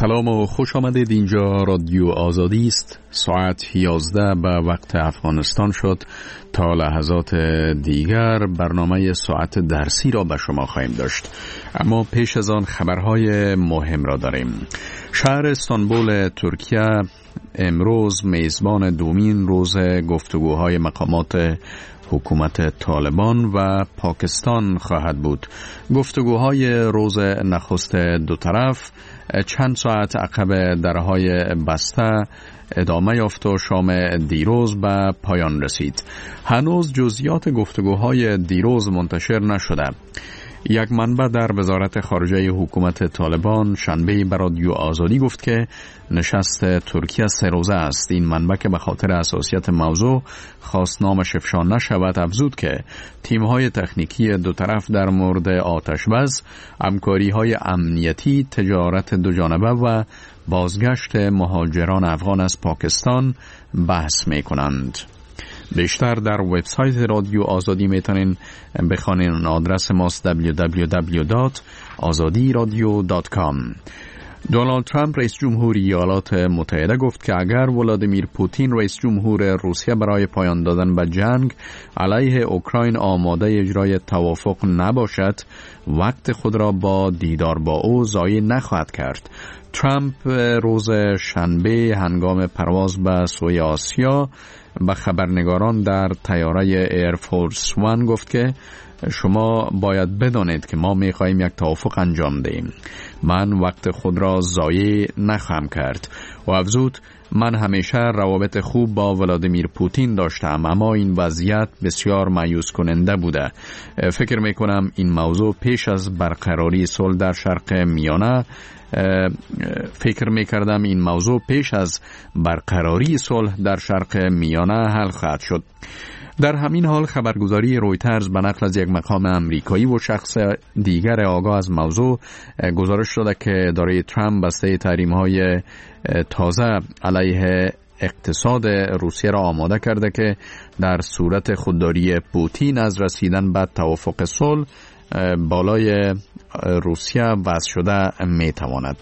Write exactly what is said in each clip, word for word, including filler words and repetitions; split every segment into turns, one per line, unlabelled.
سلام و خوش آمدید. اینجا رادیو آزادی است. ساعت یازده به وقت افغانستان شد. تا لحظات دیگر برنامه ساعت درسی را به شما خواهیم داشت، اما پیش از آن خبرهای مهم را داریم. شهر استانبول ترکیه امروز میزبان دومین روز گفتگوهای مقامات حکومت طالبان و پاکستان خواهد بود. گفتگوهای روز نخست دو طرف چند ساعت عقب درهای بسته ادامه یافت و شام دیروز به پایان رسید. هنوز جزئیات گفتگوهای دیروز منتشر نشده. یک منبع در وزارت خارجه حکومت طالبان شنبه به رادیو آزادی گفت که نشست ترکیه سه روزه است. این منبع که به خاطر حساسیت موضوع خواست نامش افشا نشود افزود که تیم‌های تکنیکی دو طرف در مورد آتش‌بس، همکاری‌های امنیتی، تجارت دوجانبه و بازگشت مهاجران افغان از پاکستان بحث می‌کنند. بیشتر در وبسایت رادیو آزادی میتونین بخوانین. آدرس ماست دبلیو دبلیو دبلیو دات آزادی رادیو دات کام. دونالد ترامپ رئیس جمهور ایالات متحده گفت که اگر ولادیمیر پوتین رئیس جمهور روسیه برای پایان دادن به جنگ علیه اوکراین آماده اجرای توافق نباشد، وقت خود را با دیدار با او ضایع نخواهد کرد. ترامپ روز شنبه هنگام پرواز به سوی آسیا به خبرنگاران در طیاره ایر فورس وان گفت که شما باید بدانید که ما می‌خواهیم یک توافق انجام دهیم. من وقت خود را ضایع نخواهم کرد. و افزود من همیشه روابط خوب با ولادیمیر پوتین داشتم، اما این وضعیت بسیار مایوس کننده بوده. فکر میکنم این موضوع پیش از برقراری صلح در شرق میانه فکر میکردم این موضوع پیش از برقراری صلح در شرق میانه حل خواهد شد. در همین حال خبرگزاری رویترز به نقل از یک مقام امریکایی و شخص دیگر آگاه از موضوع گزارش داده که اداره ترامپ بسته تحریم‌های تازه علیه اقتصاد روسیه را آماده کرده که در صورت خودداری پوتین از رسیدن به توافق صلح بالای روسیه وضع شده میتواند.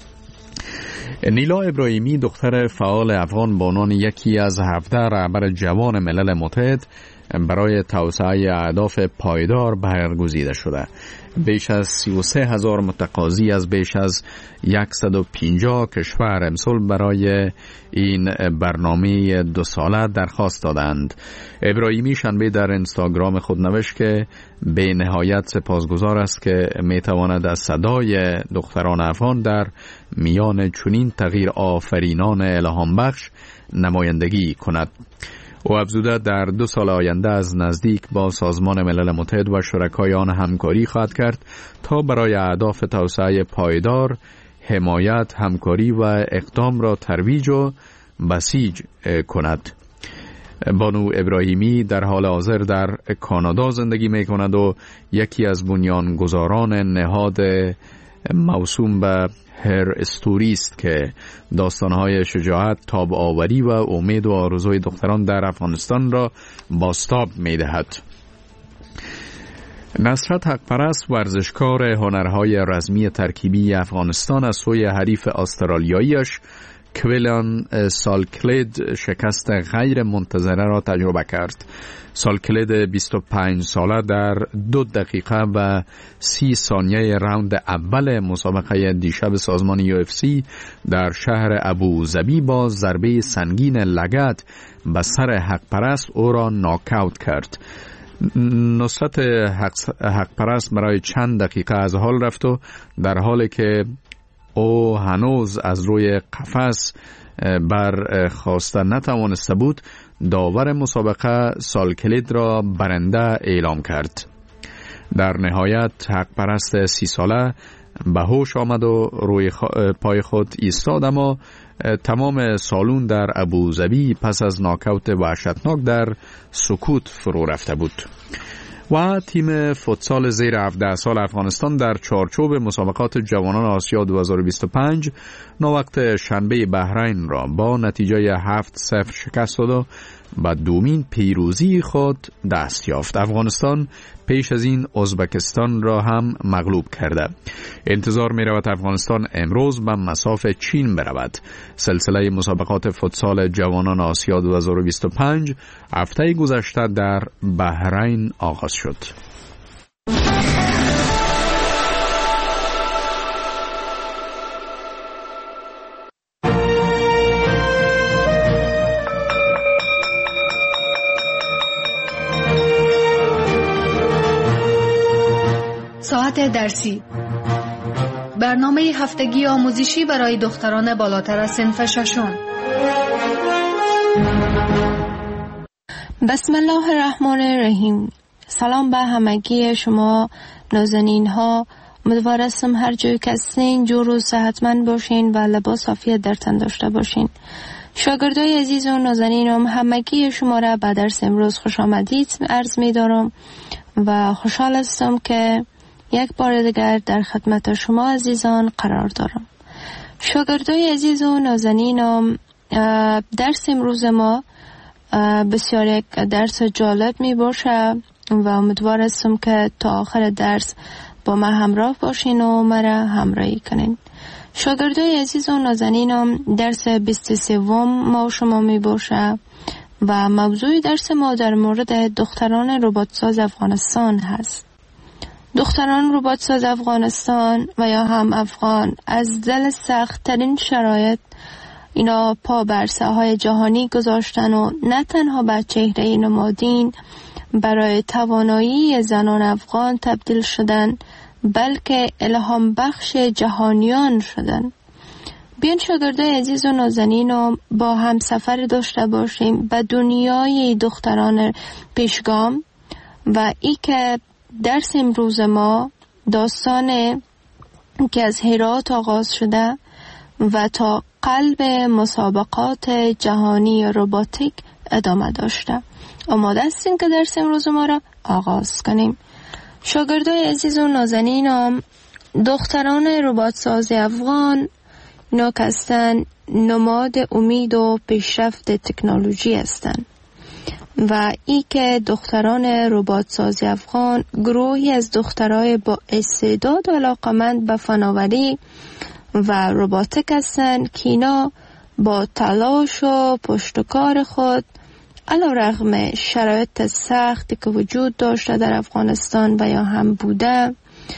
نیلا ابراهیمی دختر فعال افغان به عنوان یکی از هفده رهبر جوان ملل متحد برای توسعه اهداف پایدار برگزیده شده. بیش از سی و سه هزار متقاضی از بیش از صد و پنجاه کشور امسال برای این برنامه دو ساله درخواست دادند. ابراهیمی شنبه در اینستاگرام خود نوشت که به نهایت سپاسگزار است که میتواند از صدای دختران افغان در میان چنین تغییر آفرینان الهام بخش نمایندگی کند. او افزوده در دو سال آینده از نزدیک با سازمان ملل متحد و شرکای آن همکاری خواهد کرد تا برای اهداف توسعه پایدار حمایت، همکاری و اقدام را ترویج و بسیج کند. بانو ابراهیمی در حال حاضر در کانادا زندگی می کند و یکی از بنیانگذاران نهاد موسوم به هر استوری است که داستانهای شجاعت، تاب‌آوری و امید و آرزوی دختران در افغانستان را بازتاب می‌دهد. نصرت حقپرست ورزشکار هنرهای رزمی ترکیبی افغانستان از سوی حریف استرالیاییش کویلان سالکلید شکست غیر منتظره را تجربه کرد. سالکلید بیست و پنج ساله در دو دقیقه و سی ثانیه راوند اول مسابقه دیشب سازمان یو اف سی در شهر ابوظبی با ضربه سنگین لگد به سر حقپرست او را ناکاوت کرد. نصرت حقپرست برای چند دقیقه از حال رفت و در حالی که او هنوز از روی قفس برخاسته نتوانسته بود، داور مسابقه سالکلید را برنده اعلام کرد. در نهایت حقپرست سی ساله به هوش آمد و روی پای خود ایستاد، اما تمام سالون در ابوظبی پس از ناکاوت وحشتناک در سکوت فرو رفته بود. و تیم فوتسال زیر هفده سال افغانستان در چارچوب مسابقات جوانان آسیا دو هزار و بیست و پنج نوقت شنبه بحرین را با نتیجه هفت صفر شکست داد و به دومین پیروزی خود دست یافت. افغانستان پیش از این ازبکستان را هم مغلوب کرده. انتظار می رود افغانستان امروز به مصاف چین برود. سلسله مسابقات فوتسال جوانان آسیا دو هزار و بیست و پنج هفته گذشته در بحرین آغاز شد.
ساعت درسی، برنامه هفتگی آموزشی برای دختران بالاتر از صنف ششم.
بسم الله الرحمن الرحیم. سلام به همگی شما نازنین ها. امیدوار هستم هر جای که هستین جور و صحتمند باشین و لباس عافیت در تن داشته باشین. شاگردای عزیز و نازنینم، همگی شما را به درس امروز خوش آمدید عرض می دارم و خوشحال هستم که یک بار دیگر در خدمت شما عزیزان قرار دارم. شاگردای عزیز و نازنینم، درس امروز ما بسیار یک درس جالب می باشه و امیدوار هستم که تا آخر درس با ما همراه باشین و مرا همراهی کنین. شاگردای عزیز و نازنینم، درس بیست و سوم ما و شما می باشه و موضوع درس ما در مورد دختران رباتساز افغانستان هست. دختران رباتساز افغانستان و یا هم افغان از دل سخت ترین شرایط اینا پا بر ساحهای جهانی گذاشتن و نه تنها به چهره نمادین برای توانایی زنان افغان تبدیل شدن، بلکه الهام بخش جهانیان شدن. بیان شاگردای عزیز و نازنین با هم سفر داشته باشیم به دنیای دختران پیشگام و ای که درس امروز ما داستان که از هرات آغاز شده و تا قلب مسابقات جهانی روباتیک ادامه داشته. آماده هستیم که درس امروز ما را آغاز کنیم. شاگردای عزیز و نازنینم، دختران رباتساز افغان اینا که هستن نماد امید و پیشرفت تکنولوژی هستند و ای که دختران رباتساز افغان گروهی از دخترای با استعداد و علاقمند به فناوری و روباتیک هستند که اینا با تلاش و پشتکار خود علیرغم شرایط سختی که وجود داشته در افغانستان و یا هم بوده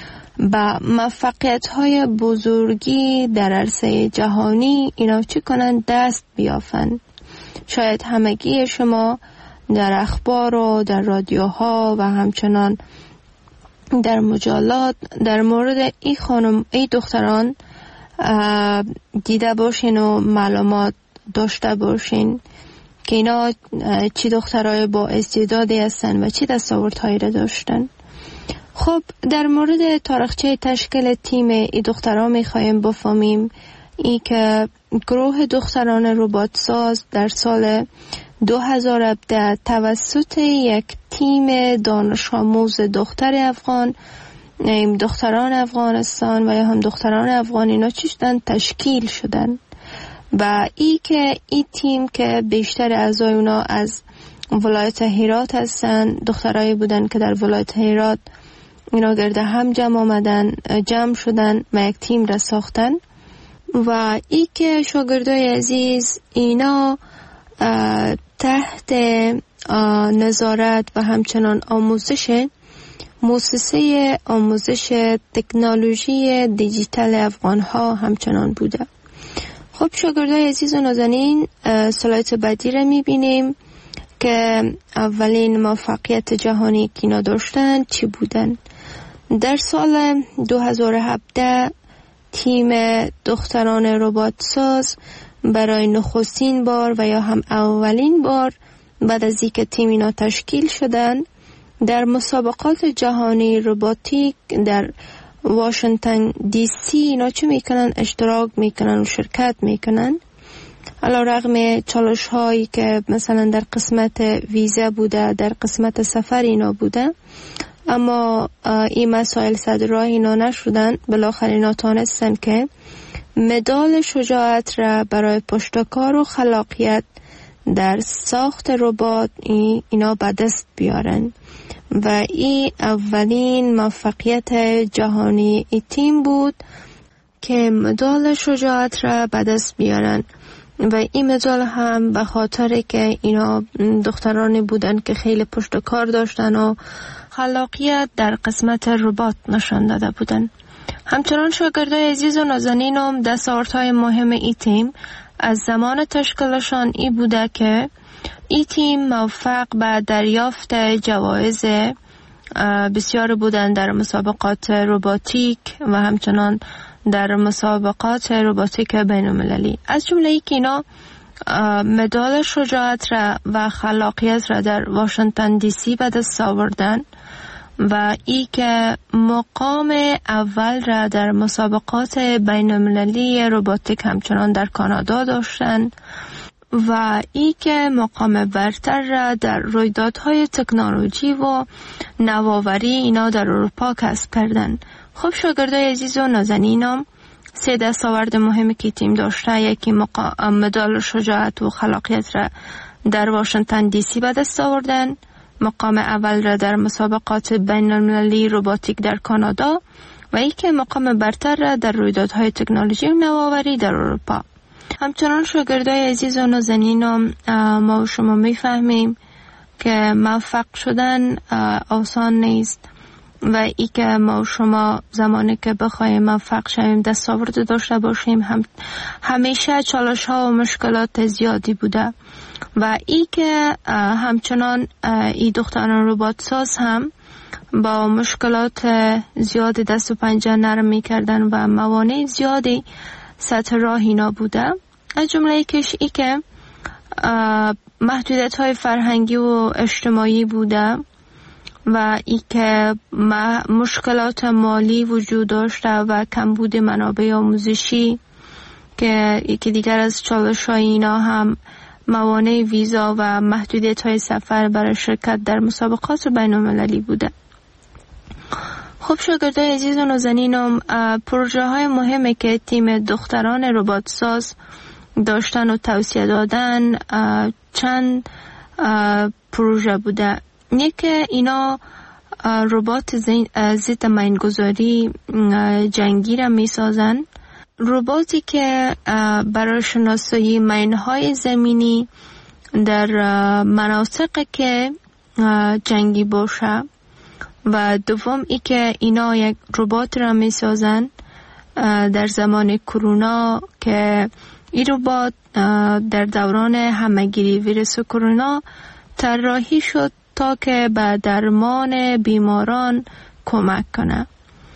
با موفقیت‌های بزرگی در عرصه جهانی اینا چی کنند؟ دست بیافند. شاید همگی شما در اخبار و در رادیوها و همچنان در مجلات در مورد ای خانم ای دختران دیده باشین و معلومات داشته باشین که اینا چی دخترای با استعدادی هستن و چی دستاوردهایی را داشتن. خب در مورد تاریخچه تشکیل تیم ای دختران میخوایم بفهمیم. ای که گروه دختران رباتساز در سال دو هزار و هفده توسط یک تیم دانش آموز دختر افغان، دختران افغانستان و یا هم دختران افغان اینا چی شدن؟ تشکیل شدن و ای که ای تیم که بیشتر اعضای اونا از ولایت هرات هستن، دخترایی بودن که در ولایت هرات اینا گرد هم جمع آمدن، جمع شدن و یک تیم را ساختن و ای که شاگردای عزیز اینا تحت نظارت و همچنان آموزش مؤسسه آموزش تکنولوژی دیجیتال افغان ها همچنان بوده. خب شاگردای عزیز و نازنین، سلایت بعدی را میبینیم که اولین موفقیت جهانی که اینا داشتن چی بودن. در سال دو هزار و هفده تیم دختران رباتساز برای نخستین بار و یا هم اولین بار بعد از اینکه تیم اینا تشکیل شدن در مسابقات جهانی روباتیک در واشنگتن دی سی اینا چه میکنن؟ اشتراک میکنن و شرکت میکنن. علیرغم چالش هایی که مثلا در قسمت ویزا بوده، در قسمت سفر اینا بوده، اما این مسائل صد راه اینا نشدن. بالاخره اینا تانستن که مدال شجاعت را برای پشتکار و خلاقیت در ساخت ربات اینا به دست بیارن و این اولین موفقیت جهانی ای تیم بود که مدال شجاعت را به دست بیارن و این مدال هم به خاطر که اینا دخترانی بودن که خیلی پشت کار داشتن و خلاقیت در قسمت ربات نشان داده بودن. همچنان شاگردای عزیز و نازنینم دستاوردهای مهم ای تیم از زمان تشکیلشان ای بوده که ای تیم موفق به دریافت جوایز بسیار بودن در مسابقات رباتیک و همچنان در مسابقات رباتیک بین المللی، از جمله ای که اینا مدال شجاعت را و خلاقیت را در واشنگتن دی سی به دست آوردن و ای که مقام اول را در مسابقات بین المللی رباتیک همچنان در کانادا داشتن و ای که مقام برتر را در رویدادهای تکنولوژی و نوآوری اینا در اروپا کسب کردن. خب شاگردای عزیز و نازنینم، سه دستاورد مهمی که تیم داشته، یکی مقام مدال شجاعت و خلاقیت را در واشنگتن دی سی به دست آوردن، مقام اول را در مسابقات بین المللی رباتیک در کانادا و ای که مقام برتر را در رویدادهای تکنولوژی و نوآوری در اروپا. همچنان شاگردای عزیز و نازنینم، ما و شما میفهمیم که موفق شدن آسان نیست و ای که ما و شما زمانی که بخوایم موفق شویم دستاورد داشته باشیم هم همیشه چالش ها و مشکلات زیادی بوده و ای که همچنان ای دختران ربات ساز هم با مشکلات زیاد دست و پنجه نرم می کردن و موانع زیادی سطح راه اینا بوده، از جمله یکیش ای که محدودیت های فرهنگی و اجتماعی بوده و ای که مشکلات مالی وجود داشته و کمبود منابع آموزشی که یکی دیگر از چالش های اینا هم موانع ویزا و محدودیت های سفر برای شرکت در مسابقات بین المللی بوده. خب شاگردای عزیز و نازنینم، پروژه های مهمه که تیم دختران ربات ساز داشتن و توصیه دادن چند پروژه بوده. یکی اینا ربات ضد مینگذاری جنگی را می سازن، رباتی که برای شناسایی مینهای زمینی در مناطق که جنگی باشه و دوم ای که اینا یک ربات را می سازن در زمان کرونا که این ربات در دوران همهگیری ویروس کرونا طراحی شد تا که به درمان بیماران کمک کنه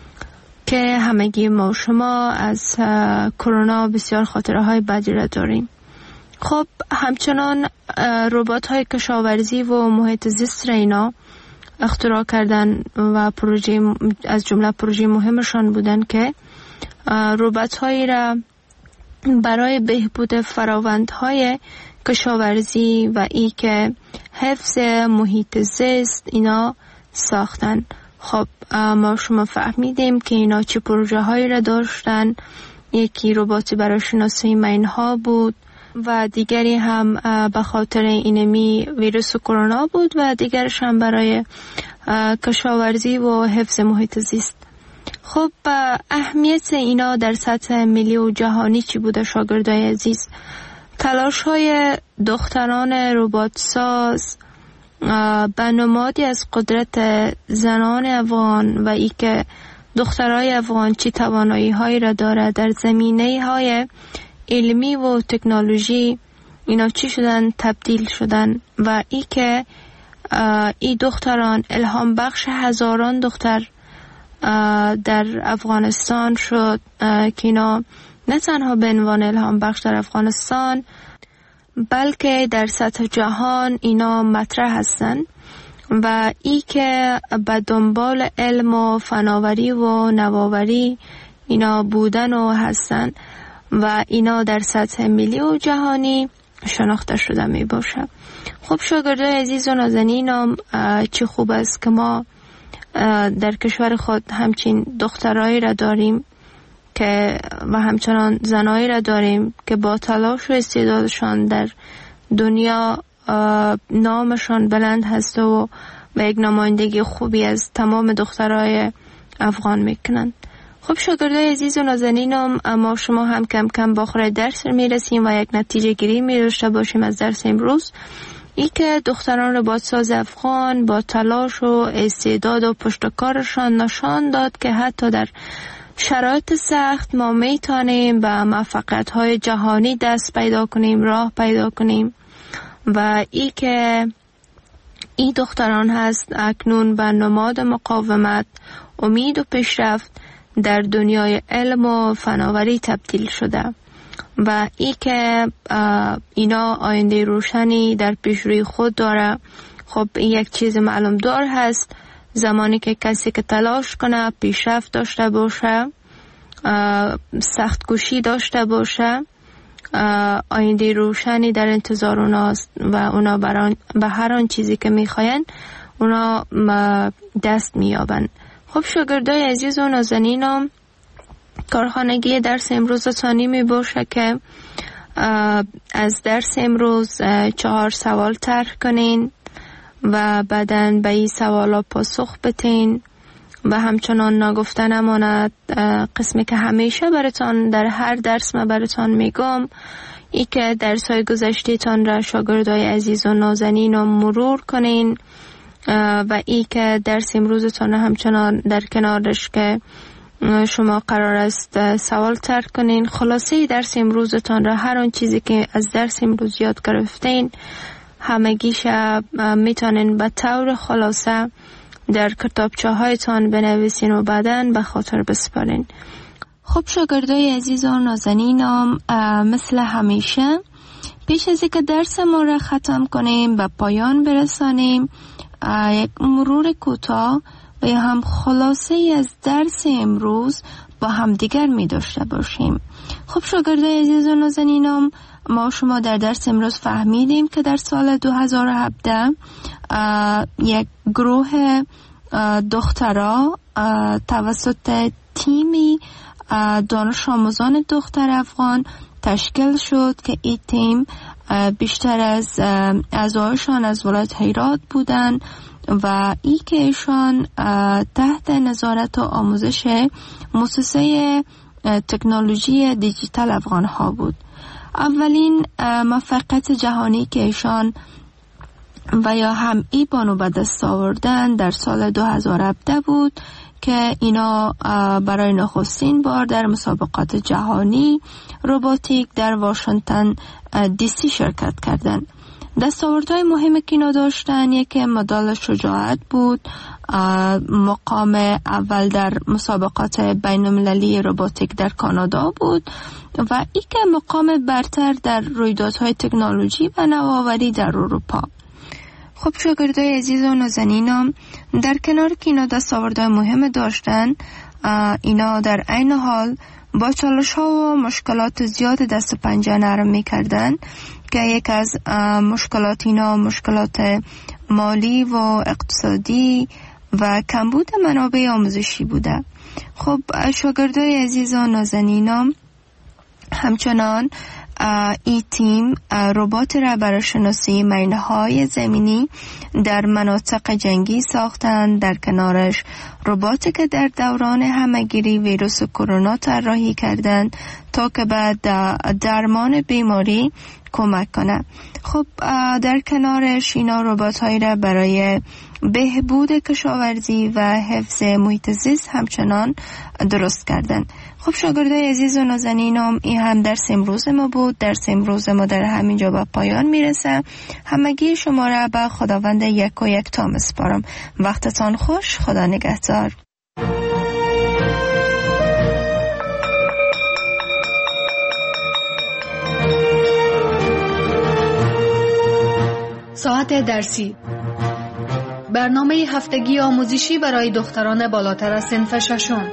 که همگی ما و شما از کرونا بسیار خاطره های بدی را داریم. خب همچنان ربات های کشاورزی و محیط زیست را اینا اختراع کردن و پروژه از جمله پروژه مهمشان بودن که ربات هایی را برای بهبود فراوندهای کشاورزی و ای که حفظ محیط زیست اینا ساختن. خب ما شما فهمیدیم که اینا چه پروژه هایی را داشتن. یکی رباتی برای شناسایی مینها بود و دیگری هم به خاطر اینمی ویروس کرونا بود و دیگرش هم برای کشاورزی و حفظ محیط زیست. خب اهمیت اینا در سطح ملی و جهانی چی بوده شاگردای عزیز؟ تلاش های دختران ربات ساز به نمادی از قدرت زنان افغان و ای که دخترای افغان چی توانایی هایی را داره در زمینه های علمی و تکنولوژی اینا چی شدن تبدیل شدن و ای که ای دختران الهام بخش هزاران دختر در افغانستان شد که اینا نه تنها به عنوان الهام بخش در افغانستان بلکه در سطح جهان اینا مطرح هستن و ای که به دنبال علم و فناوری و نوآوری اینا بودن و هستن و اینا در سطح ملی و جهانی شناخته شده می باشه. خب شاگردای عزیز و نازنینم، چه خوب است که ما در کشور خود همچین دخترایی را داریم که و همچنان زنایی را داریم که با تلاش و استعدادشان در دنیا نامشان بلند هست و و یک نمایندگی خوبی از تمام دخترای افغان میکنند. خب شاگردای عزیز و نازنینم، اما شما هم کم کم با آخر درس میرسیم و یک نتیجه گیری می‌داشته باشیم از درس امروز. ای که دختران رباطساز افغان با تلاش و استعداد و پشتکارشان نشان داد که حتی در شرایط سخت ما میتونیم به موفقیت‌های جهانی دست پیدا کنیم، راه پیدا کنیم و ای که این دختران هست اکنون به نماد مقاومت، امید و پیشرفت در دنیای علم و فناوری تبدیل شده و ای که اینا آینده روشنی در پیش روی خود داره. خب این یک چیز معلوم دار هست، زمانی که کسی که تلاش کنه، پیشرفت داشته باشه، سخت کوشی داشته باشه، آینده روشنی در انتظار اوناست و اونا بران به هر آن چیزی که میخواین اونا دست میابن. خب شاگردای عزیز و نازنینم، کارخانگی درس امروز ثانی می باشه که از درس امروز چهار سوال طرح کنین و بعدن به این سوالا پاسخ بتین و همچنان نگفته نماند قسمی که همیشه براتان در هر درس ما براتان میگم، ای که درس‌های گذشته تان را شاگردای عزیز و نازنین مرور کنین و ای که درس امروزتان همچنان در کنارش که شما قرار است سوال طرح کنین. خلاصه درس امروزتان را، هر آن چیزی که از درس امروز یاد گرفتین همگیش میتونین به طور خلاصه در کتابچه هایتان بنویسین و بعداً به خاطر بسپارین. خب شاگردای عزیز و نازنینم، مثل همیشه پیش از اینکه درس ما را ختم کنیم و پایان برسانیم، یک مرور کوتاه و یا هم خلاصه ای از درس امروز با هم دیگر می داشته باشیم. خب شاگردای عزیز و نازنینم، ما شما در درس امروز فهمیدیم که در سال دو هزار و هفده یک گروه دخترها توسط تیمی دانش آموزان دختر افغان تشکیل شد که این تیم بیشتر از اعضایشان از ولایت هرات بودند و ای که ایشان تحت نظارت و آموزش مؤسسه تکنولوژی دیجیتال افغان ها بود. اولین موفقیت جهانی که ایشان و یا هم ای بانو به دست آوردن در سال دو هزار و هفده بود که اینا برای نخستین بار در مسابقات جهانی روباتیک در واشنگتن دی سی شرکت کردند. دستاوردهای مهمی که اینا داشتن، یکی مدال شجاعت بود، مقام اول در مسابقات بین المللی روباتیک در کانادا بود و ای که مقام برتر در رویدادهای تکنولوژی و نوآوری در اروپا. خب شاگردای عزیز و نازنینم، در کنار که اینا دستاوردهای مهم داشتن، اینا در عین حال با چالش ها و مشکلات زیاد دست و پنجه نرم می کردن که یک از مشکلات اینا مشکلات مالی و اقتصادی و کمبود منابع آموزشی بوده. خب شاگردای عزیز و نازنینم، همچنان ای تیم ربات را برای شناسی مینهای زمینی در مناطق جنگی ساختند. در کنارش رباتی که در دوران همهگیری ویروس کرونا طراحی کردند تا که بعد درمان بیماری کمک کنه. خب در کنارش اینا ربات هایی را برای بهبود کشاورزی و حفظ محیط زیست همچنان درست کردن. خب شاگردای عزیز و نازنینم، این هم درس امروز ما بود. درس امروز ما در همینجا به پایان میرسه. همگی شما را به خداوند یک و یک تا میسپارم. وقتتان خوش. خدا نگهدار.
ساعت درسی، برنامه هفتگی آموزشی برای دختران بالاتر از صنف ششم.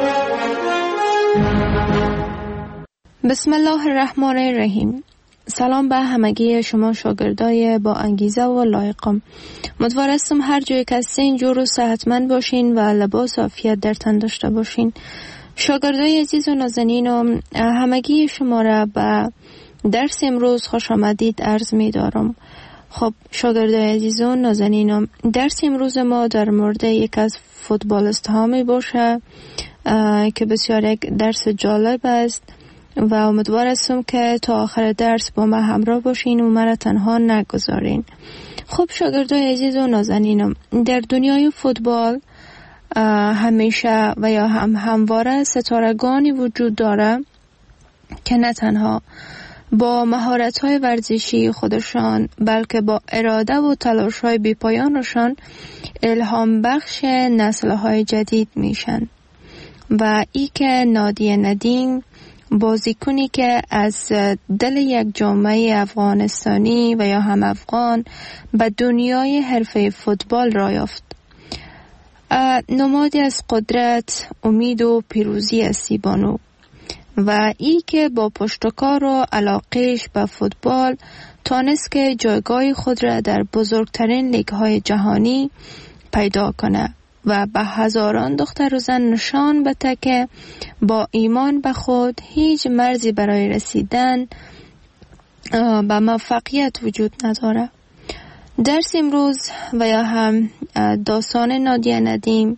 بسم الله الرحمن الرحیم. سلام به همگی شما شاگردای با انگیزه و لایقم. امیدوارم هر جای که هستین جور و صحتمند باشین و لباس عافیت در تن داشته باشین. شاگردای عزیز و نازنینم، همگی شما را به درس امروز خوش آمدید عرض می دارم. خب شاگردای عزیزان نازنینم، درس امروز ما در مورد یک از فوتبالیست ها می باشه که بسیار یک درس جالب است و امیدوار هستم که تا آخر درس با ما همراه باشین و مرا تنها نگذارین. خب شاگردای عزیز و نازنینم، در دنیای فوتبال همیشه و یا هم همواره ستارگانی وجود داره که نه تنها با مهارت‌های ورزشی خودشان بلکه با اراده و تلاش‌های بی‌پایانشان الهام بخش نسل‌های جدید میشن. و ای که نادیه ندیم بازیکنی که از دل یک جامعه افغانستانی و یا هم افغان به دنیای حرفه فوتبال را یافت. نمادی از قدرت، امید و پیروزی است بانو و ای که با پشتکار و علاقهش به فوتبال تانست که جایگاه خود را در بزرگترین لیگ‌های جهانی پیدا کنه و به هزاران دختر و زن نشان بده که با ایمان به خود هیچ مرزی برای رسیدن به موفقیت وجود نداره. درس امروز و یا هم داستان نادیه ندیم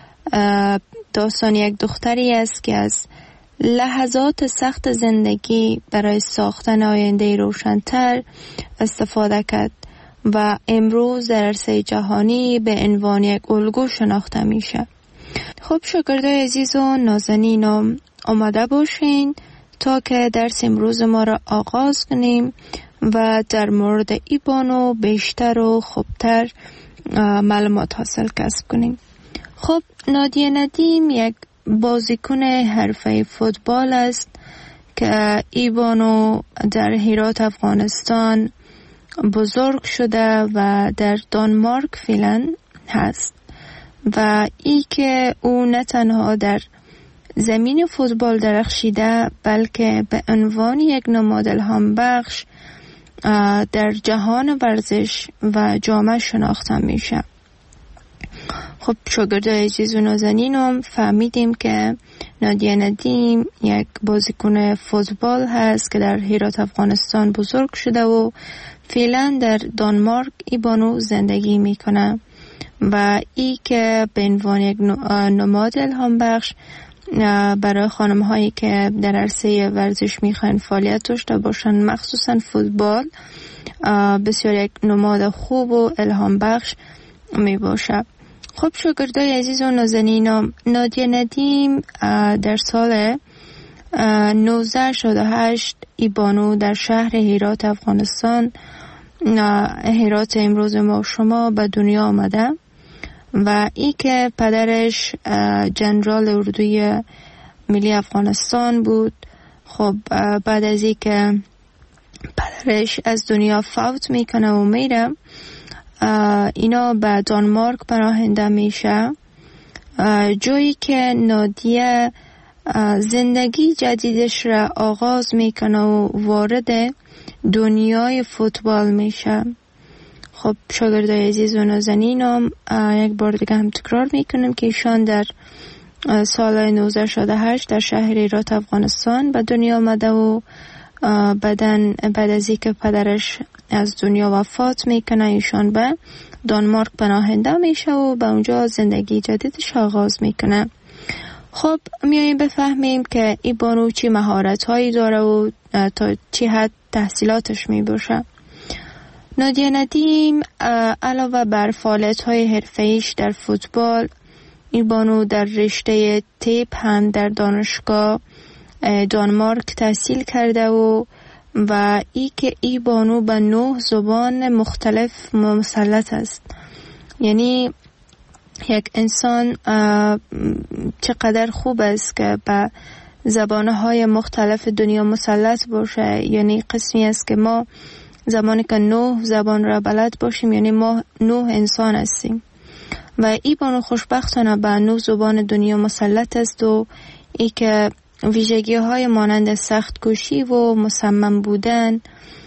داستان یک دختری است که از لحظات سخت زندگی برای ساختن آینده روشن‌تر استفاده کرد و امروز در عرصه جهانی به عنوان یک الگو شناخته میشه. خب شاگردای عزیز و نازنینم آماده باشین تا که درس امروز ما را آغاز کنیم و در مورد ای بانو بیشتر و خوبتر معلومات حاصل کسب کنیم. خب نادیه ندیم یک بازیکن حرفه فوتبال است که ای بانو در هرات افغانستان بزرگ شده و در دانمارک فعلا هست و ای که او نه تنها در زمین فوتبال درخشیده بلکه به عنوان یک نماد الهام بخش در جهان ورزش و جامعه شناخته میشه. خب شاگردای عزیز و نازنینم فهمیدیم که نادیه ندیم یک بازیکن فوتبال هست که در هرات افغانستان بزرگ شده و فعلا در دانمارک ای بانو زندگی میکنه و ای که به عنوان یک نماد الهام بخش برای خانم هایی که در عرصه ورزش میخوان فعالیت داشته باشن مخصوصا فوتبال بسیار یک نماد خوب و الهام بخش می باشه. خب شاگردای عزیز و نازنینم، نادیه ندیم در سال نوزده شصت و هشت ای بانو در شهر هرات افغانستان، هرات امروز ما شما، به دنیا آمده و ای که پدرش جنرال اردوی ملی افغانستان بود. خب بعد از ای که پدرش از دنیا فوت میکنه و میره، اینا به دانمارک پناهنده میشه، جایی که نادیه زندگی جدیدش را آغاز میکنه و وارد دنیای فوتبال میشه. خب شاگردای عزیز و نازنینم یک بار دیگه هم تکرار میکنم که ایشان در سال نوزده شصت و هشت در شهر هرات افغانستان به دنیا آمده و بعدن بعد از اینکه پدرش از دنیا وفات میکنه ایشان به دانمارک پناهنده میشه و به اونجا زندگی جدیدش آغاز میکنه. خب میاییم بفهمیم که ای بانو چی مهارت هایی داره و تا چی حد تحصیلاتش میباشه. نادیه ندیم علاوه بر فعالیت های حرفه‌ایش در فوتبال، ای بانو در رشته تیپ هم در دانشگاه دانمارک تحصیل کرده و و ای که ای بانو به نه زبان مختلف مسلط است. یعنی یک انسان چقدر خوب است که به زبانهای مختلف دنیا مسلط باشه. یعنی قسمی است که ما زمانی که نه زبان را بلد باشیم یعنی ما نه انسان هستیم و ای بانو خوشبختانه به نه زبان دنیا مسلط است و ای که ویژگی های مانند سخت کوشی و مصمم بودن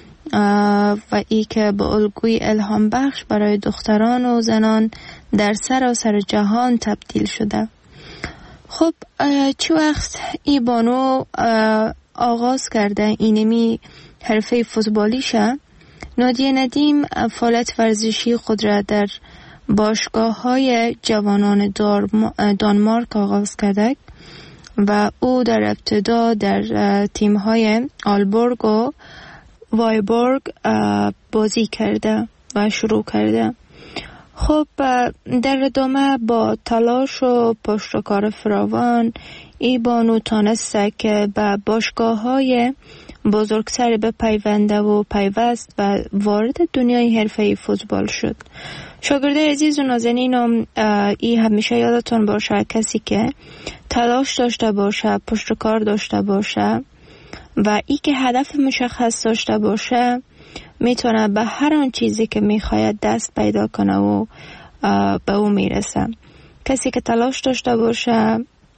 و ای که به الگوی الهام بخش برای دختران و زنان در سراسر جهان تبدیل شده. خب چه وقت ای بانو آغاز کرده اینمی حرفه فوتبالیشه، نادیه ندیم فعالیت ورزشی خود را در باشگاه های جوانان دانمارک آغاز کرده و او در ابتدا در تیم های آلبورگ و وایبورگ بازی کرده و شروع کرده. خب در ادامه با تلاش و پشتکار فراوان ای بانو تانسته که به باشگاه های بزرگتر بپیونده و پیوست و وارد دنیای حرفه‌ای فوتبال شد. شاگرده عزیز و نازنینم، ای همیشه یادتون باشه کسی که تلاش داشته باشه، پشتکار داشته باشه و ای که هدف مشخص داشته باشه میتونه به هر آن چیزی که میخواید دست پیدا کنه و به او میرسه. کسی که تلاش داشته باشه،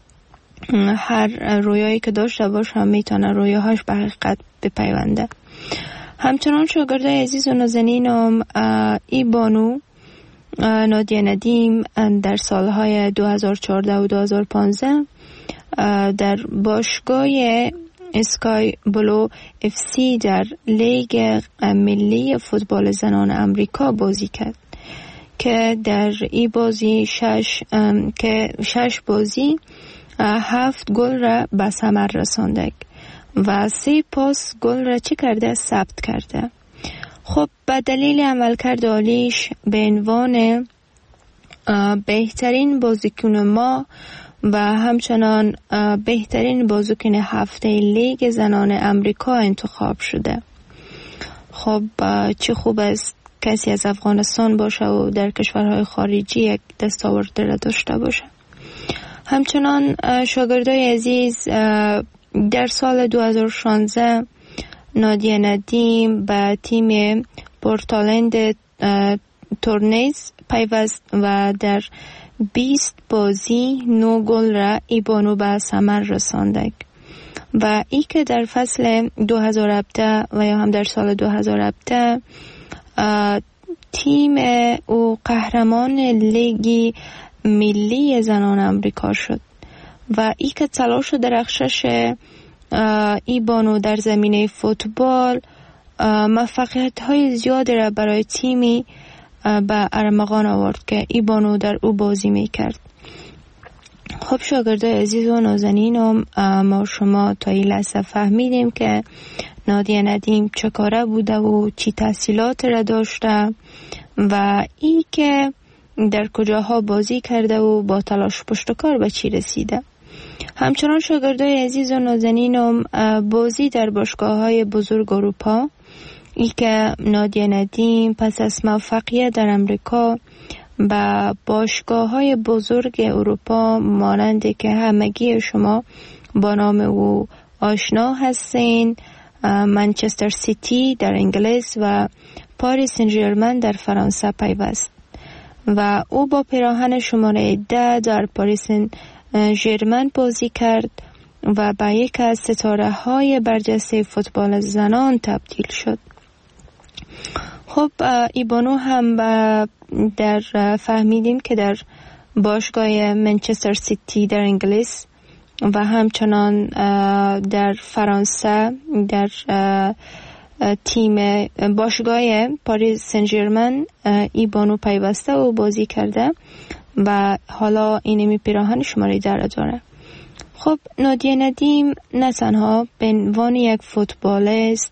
هر رویایی که داشته باشه میتونه رویاهاش به حقیقت بپیونده. همچنان شاگرده عزیز و نازنینم، ای بانو نادیه ندیم در سالهای دو هزار و چهارده و دو هزار و پانزده در باشگاه اسکای بلو اف سی در لیگ ملی فوتبال زنان امریکا بازی کرد که در این بازی شش که شش بازی هفت گل را به ثمر رسانده و سه پاس گل را چی کرده؟ ثبت کرده. خب به دلیل عملکرد عالیش به عنوان بهترین بازیکن ما و همچنان بهترین بازیکن هفته لیگ زنان امریکا انتخاب شده. خب چه خوب است کسی از افغانستان باشه و در کشورهای خارجی یک دستاورد را داشته باشه. همچنان شاگردای عزیز، در سال دو هزار و شانزده نادیه ندیم به تیم پورتالند تورنیز پیوست و در بیست بازی نو گل را ای بانو به ثمر رسانده و ای که در فصل دو هزار و هفده و یا هم در سال دو هزار و هفده تیم او قهرمان لیگ ملی زنان امریکا شد و ای که تلاش و درخشش ای بانو در زمینه فوتبال موفقیت های زیاد را برای تیمی به ارمغان آورد که ای بانو در او بازی می کرد. خب شاگرده عزیز و نازنینم، ما شما تا این لحظه فهمیدیم که نادیه ندیم چه کاره بوده و چی تحصیلات را داشته و ای که در کجاها بازی کرده و با تلاش پشتکار به چی رسیده. همچنان شاگردای عزیز و نازنینم، بازی در باشگاه های بزرگ اروپا، ای که نادیه ندیم پس از موفقیت در امریکا با باشگاه های بزرگ اروپا مانند که همگی شما با نام او آشنا هستین، منچستر سیتی در انگلیس و پاریس سن ژرمن در فرانسه پیوست و او با پیراهن شماره ده در پاریس سن ژرمن بازی کرد و به یک از ستاره های برجسته فوتبال زنان تبدیل شد. خب ای بانو هم در فهمیدیم که در باشگاه منچستر سیتی در انگلیس و همچنان در فرانسه در تیم باشگاه پاریس سن ژرمن ای بانو پیوسته و بازی کرده و حالا اینمی پیراهن شماره در داره. خب نادیه ندیم نه تنها به عنوان یک فوتبالیست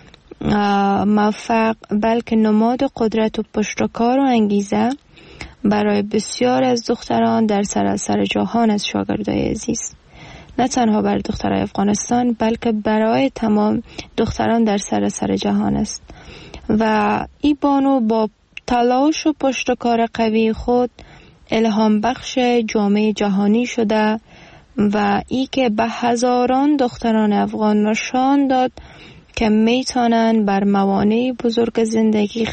موفق بلکه نماد قدرت و پشتکار و انگیزه برای بسیار از دختران در سراسر جهان از شاگردای عزیز، نه تنها برای دخترای افغانستان بلکه برای تمام دختران در سراسر جهان است و ای بانو با تلاش و پشتکار قوی خود الهام بخش جامعه جهانی شده و ای که به هزاران دختران افغان نشان داد که میتونن بر موانع بزرگ زندگی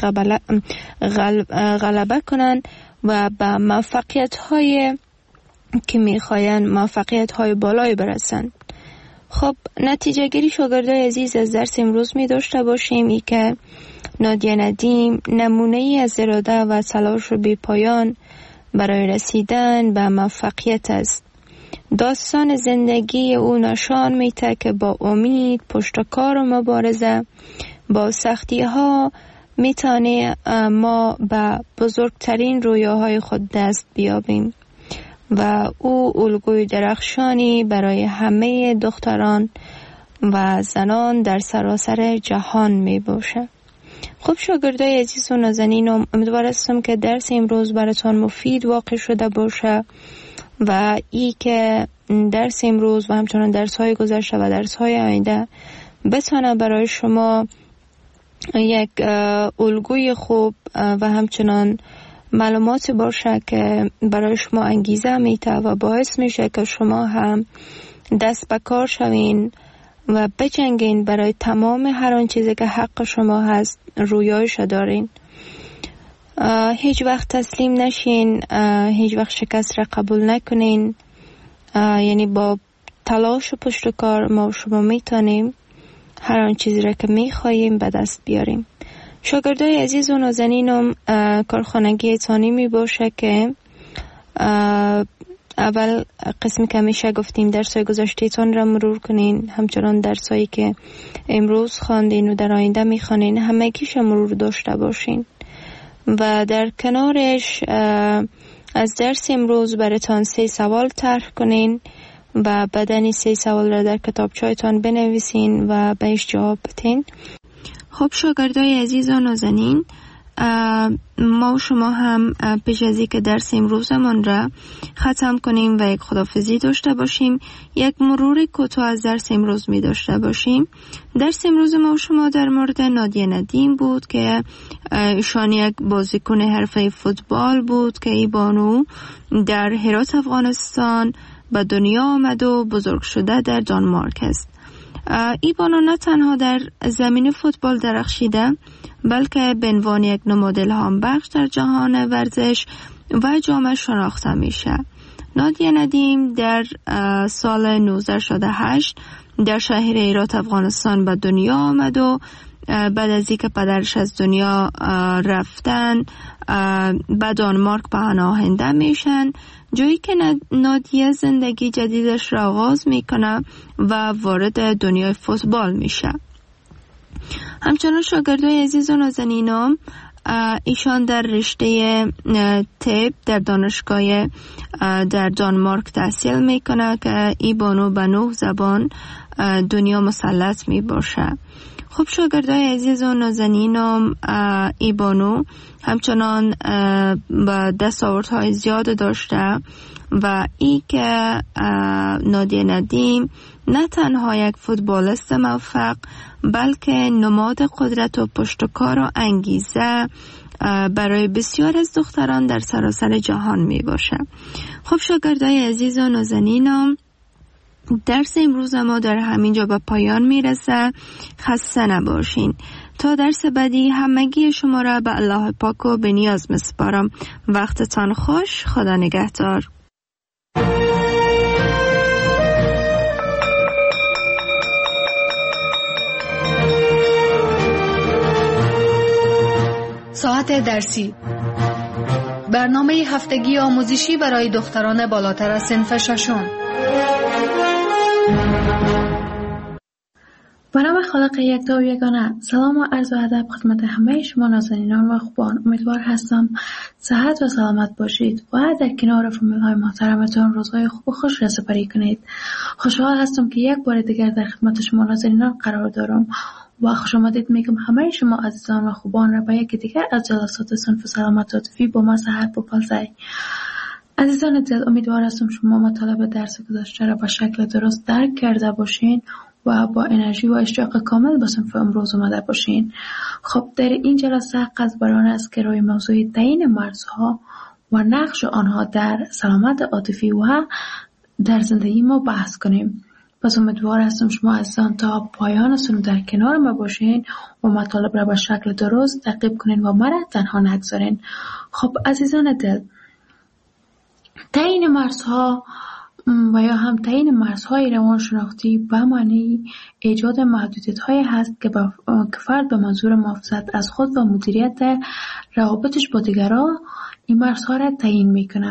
غلبه کنن و به موفقیت های که میخواین موفقیت های بالای برسن. خب نتیجه گیری شاگردای عزیز از درس امروز می داشته باشیم ای که نادیه ندیم نمونه ای از اراده و تلاش بی پایان برای رسیدن به موفقیت است داستان زندگی او نشان میده که با امید، پشتکار و مبارزه با سختی ها میتونه ما به بزرگترین رویاهای خود دست بیابیم و او الگوی درخشانی برای همه دختران و زنان در سراسر جهان می باشه. خب شاگردای عزیز و نازنین، امیدوار هستم که درس امروز براتون مفید واقع شده باشه و ای که درس امروز و همچنان درس های گذشته و درس های آینده بتونه برای شما یک الگوی خوب و همچنان معلومات باشه که برای شما انگیزه میده و باعث میشه که شما هم دست به کار شوین و بجنگین برای تمام هر آن چیزی که حق شما هست، رویایش دارین. هیچ وقت تسلیم نشین، هیچ وقت شکست را قبول نکنین. یعنی با تلاش و پشت کار ما شما میتونیم هر آن چیزی را که میخواییم به دست بیاریم. شاگردای عزیز و نازنینم، کارخانگی تانی می باشه که اول قسمی که میشه گفتیم درسای گذشته تان را مرور کنین، همچنان درسایی که امروز خواندین و در آینده میخوانین همگیش مرور داشته باشین و در کنارش از درس امروز براتون سه سوال طرح کنین و بعدن سه سوال را در کتابچه‌تان بنویسین و بهش جواب بدین. خب شاگردای عزیز و نازنین، ما و شما هم پیش از اینکه درس امروزمان را ختم کنیم و یک خداحافظی داشته باشیم، یک مرور کوتاه از درس امروز می داشته باشیم. درس امروز ما و شما در مورد نادیه ندیم بود که ایشان یک بازیکن حرفه فوتبال بود که ای بانو در هرات افغانستان به دنیا آمد و بزرگ شده در دانمارک است. ای بانو نه تنها در زمین فوتبال درخشیده بلکه به عنوان یک نماد الهام بخش در جهان ورزش و جامعه شناخته میشه. نادیه ندیم در سال نوزده شصت و هشت در شهر هرات افغانستان به دنیا آمد و بعد از اینکه پدرش از دنیا رفتن به دانمارک پناهنده میشن، جایی که نادیه زندگی جدیدش را آغاز میکنه و وارد دنیای فوتبال میشه. همچنان شاگردای عزیز و نازنینام، ایشان در رشته طب در دانشگاه در دانمارک تحصیل میکنه که ای بانو به نه زبان دنیا مسلط می باشه. خب شاگردای عزیز و نازنینم، ای بانو همچنان با دستاوردهای زیاد داشته و ای که نادیه ندیم نه تنها یک فوتبالیست موفق بلکه نماد قدرت و پشتکار و انگیزه برای بسیار از دختران در سراسر جهان می باشه. خب شاگردای عزیز و نازنینم، درس امروز ما در همینجا به پایان میرسه. خسته نباشین. تا درس بعدی همگی شما را به الله پاک و به نیاز میسپارم. وقتتان خوش. خدا نگهدار.
ساعت درسی، برنامه هفتگی آموزشی برای دختران بالاتر از صنف ششم.
به نام خالق یکتا و یگانه، سلام و عرض و ادب خدمت همه شما نازنینان و خوبان. امیدوار هستم صحت و سلامت باشید و در کنار فامیل های محترمتان روزهای خوب و خوش را سپری کنید. خوشحال هستم که یک بار دیگر در خدمت شما نازنینان قرار دارم و خوش آمدید میگم همه شما عزیزان و خوبان را به یک دیگر از جلسات صنف سلامت عاطفی با ما سحر بپالزای. عزیزان دل، امیدوار هستم شما مطالب درس گذشته را به شکل درست درک کرده باشین و با انرژی و اشتیاق کامل به صنف امروز اومده باشین. خب در این جلسه قصد بر آن است که روی موضوع تعیین مرزها و نقش آنها در سلامت عاطفی و در زندگی ما بحث کنیم. پس امیدوار هستم شما عزیزان تا پایان سنو در کنار ما باشین و مطالب را به شکل درست تعقیب کنین و مرا تنها نگذارین. خب عزیزان دل، تعیین مرزها و یا هم تعیین مرزهای روانشناختی به معنی ایجاد محدودیت‌هایی هست که, با... که فرد به منظور محافظت از خود و مدیریت روابطش با دیگران این مرزها را تعیین میکنه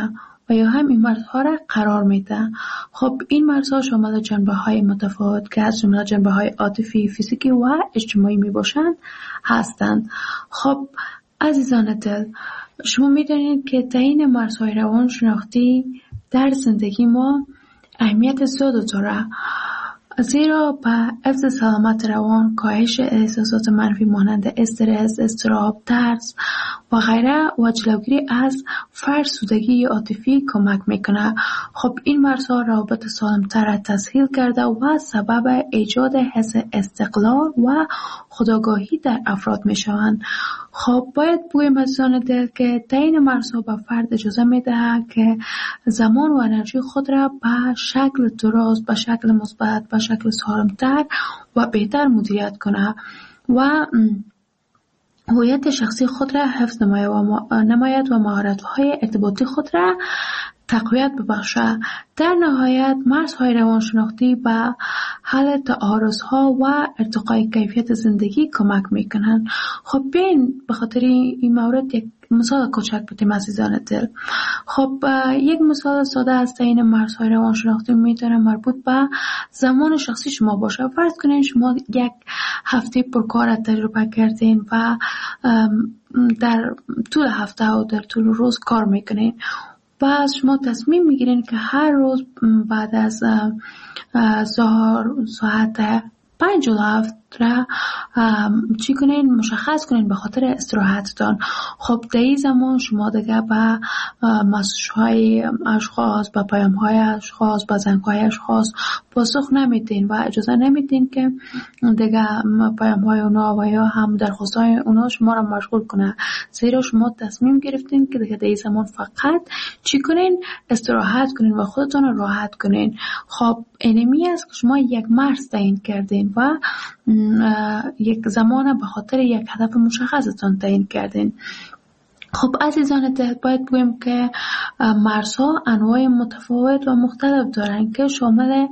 و یا هم این مرزها را قرار میده. خب این مرزها شامل جنبه های متفاوت که از جمله جنبه های عاطفی، فیزیکی و اجتماعی می باشند هستند. خب عزیزان دل، شما میدانید که تعیین مرزهای روانشناختی در زندگی ما اهمیت زیاد داره، زیرا به حفظ سلامت روان، کاهش احساسات منفی مانند استرس، اضطراب، ترس و غیره و جلوگیری از فرسودگی عاطفی کمک میکنه. خب این مرزها روابط سالمتر را تسهیل کرده و سبب ایجاد حس استقلال و خودآگاهی در افراد میشوند. خب باید بگویم عزیزان دل که تعیین مرزها به فرد اجازه میده که زمان و انرژی خود را به شکل درست، به شکل مثبت، به شکل سالمتر و بهتر مدیریت کنه و هویت شخصی خود را حفظ نماید و مهارت‌های ارتباطی خود را تقویت ببخشه. در نهایت مرزهای روانشناختی به حل تعارض‌ها و ارتقای کیفیت زندگی کمک میکنند. خب بین به خاطر این مورد یک مثال کوچک بودیم عزیزان دل. خب یک مثال ساده از تعیین مرزهای روانشناختی میتونه مربوط به زمان شخصی شما باشه. فرض کنین شما یک هفته پرکار تجربه کردین و در طول هفته و در طول روز کار میکنین. بعد شما تصمیم میگیرین که هر روز بعد از ظهر ساعت پنج و هفت را چی کنین؟ مشخص کنین به خاطر استراحتتان. خب در این زمان شما دیگه به مسیج‌های اشخاص، به پیام‌های اشخاص، به زنگ‌های اشخاص پاسخ نمیدین و اجازه نمیدین که دیگه پیام‌های اونا و یا هم درخواست‌های اونا شما را مشغول کنه، زیرا شما تصمیم گرفتین که دیگه در این زمان فقط چی کنین؟ استراحت کنین و خودتون رو راحت کنین. خب اینمی است که شما یک مرز تعیین کردین و یک زمان به خاطر یک هدف مشخصتان تعیین کردین. خب عزیزان دل، باید بگویم که مرزها انواع متفاوت و مختلف دارن که شامل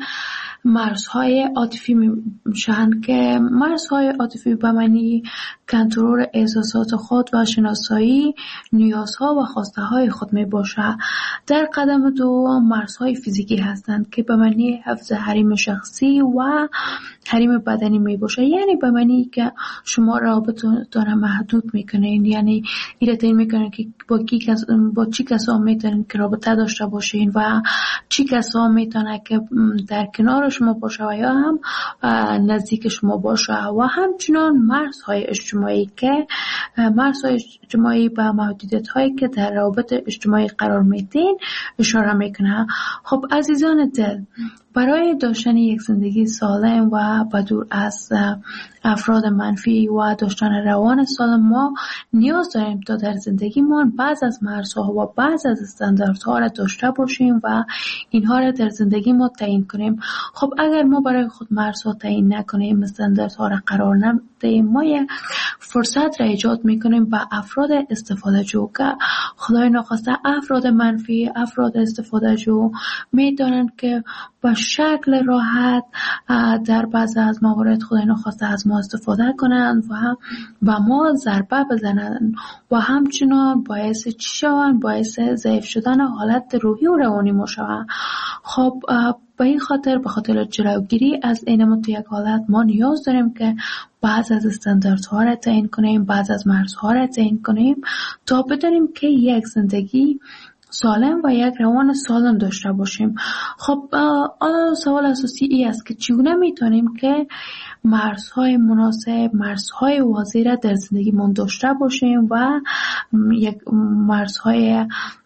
مرزهای عاطفی میشن که مرزهای عاطفی به معنی کنترل احساسات خود و شناسایی نیازها و خواسته های خود می باشه. در قدم دو مرزهای فیزیکی هستند که به معنی حفظ حریم شخصی و حریم بدنی می باشه، یعنی به معنی که شما رابطتون محدود میکنین، یعنی ایره تعیین میکنین که با کی کس با چی کسا میتونین که رابطه داشته باشین و چی کسا میتونه که در کنار شما باشه و یا هم نزدیک شما باشه. و همچنان مرزهای اجتماعی که مرزهای اجتماعی به محدودیت هایی که در روابط اجتماعی قرار میدین اشاره میکنه. خب عزیزان دل، برای داشتن یک زندگی سالم و بدور از افراد منفی و داشتن روان سالم ما نیاز داریم تا در زندگیمان بعض از مرزها و بعض از استانداردها را داشته باشیم و اینها را در زندگی ما تعیین کنیم. خب اگر ما برای خود مرزها تعیین نکنیم، استانداردها را قرار ندهیم، ما یک فرصت را ایجاد میکنیم به افراد استفاده جو که خدای نخواسته افراد منفی، افراد استفاده جو میدانند که با شکل راحت در بعض از موارد خدای نخواسته از ما استفاده کنند و با ما ضربه بزنند و همچنان باعث چی شوند؟ باعث ضعیف شدن حالت روحی و روانی ما شوند. خب به این خاطر به خاطر جلوگیری از این مت یک حالت ما نیاز داریم که بعض از استانداردها را تعیین کنیم، بعض از مرزها را تعیین کنیم تا بدانیم که یک زندگی سالم و یک روان سالم داشته باشیم. خب حالا سوال اساسی این است که چگونه میتونیم که مرزهای مناسب، مرزهای واضح را در زندگیمون داشته باشیم و یک مرزهای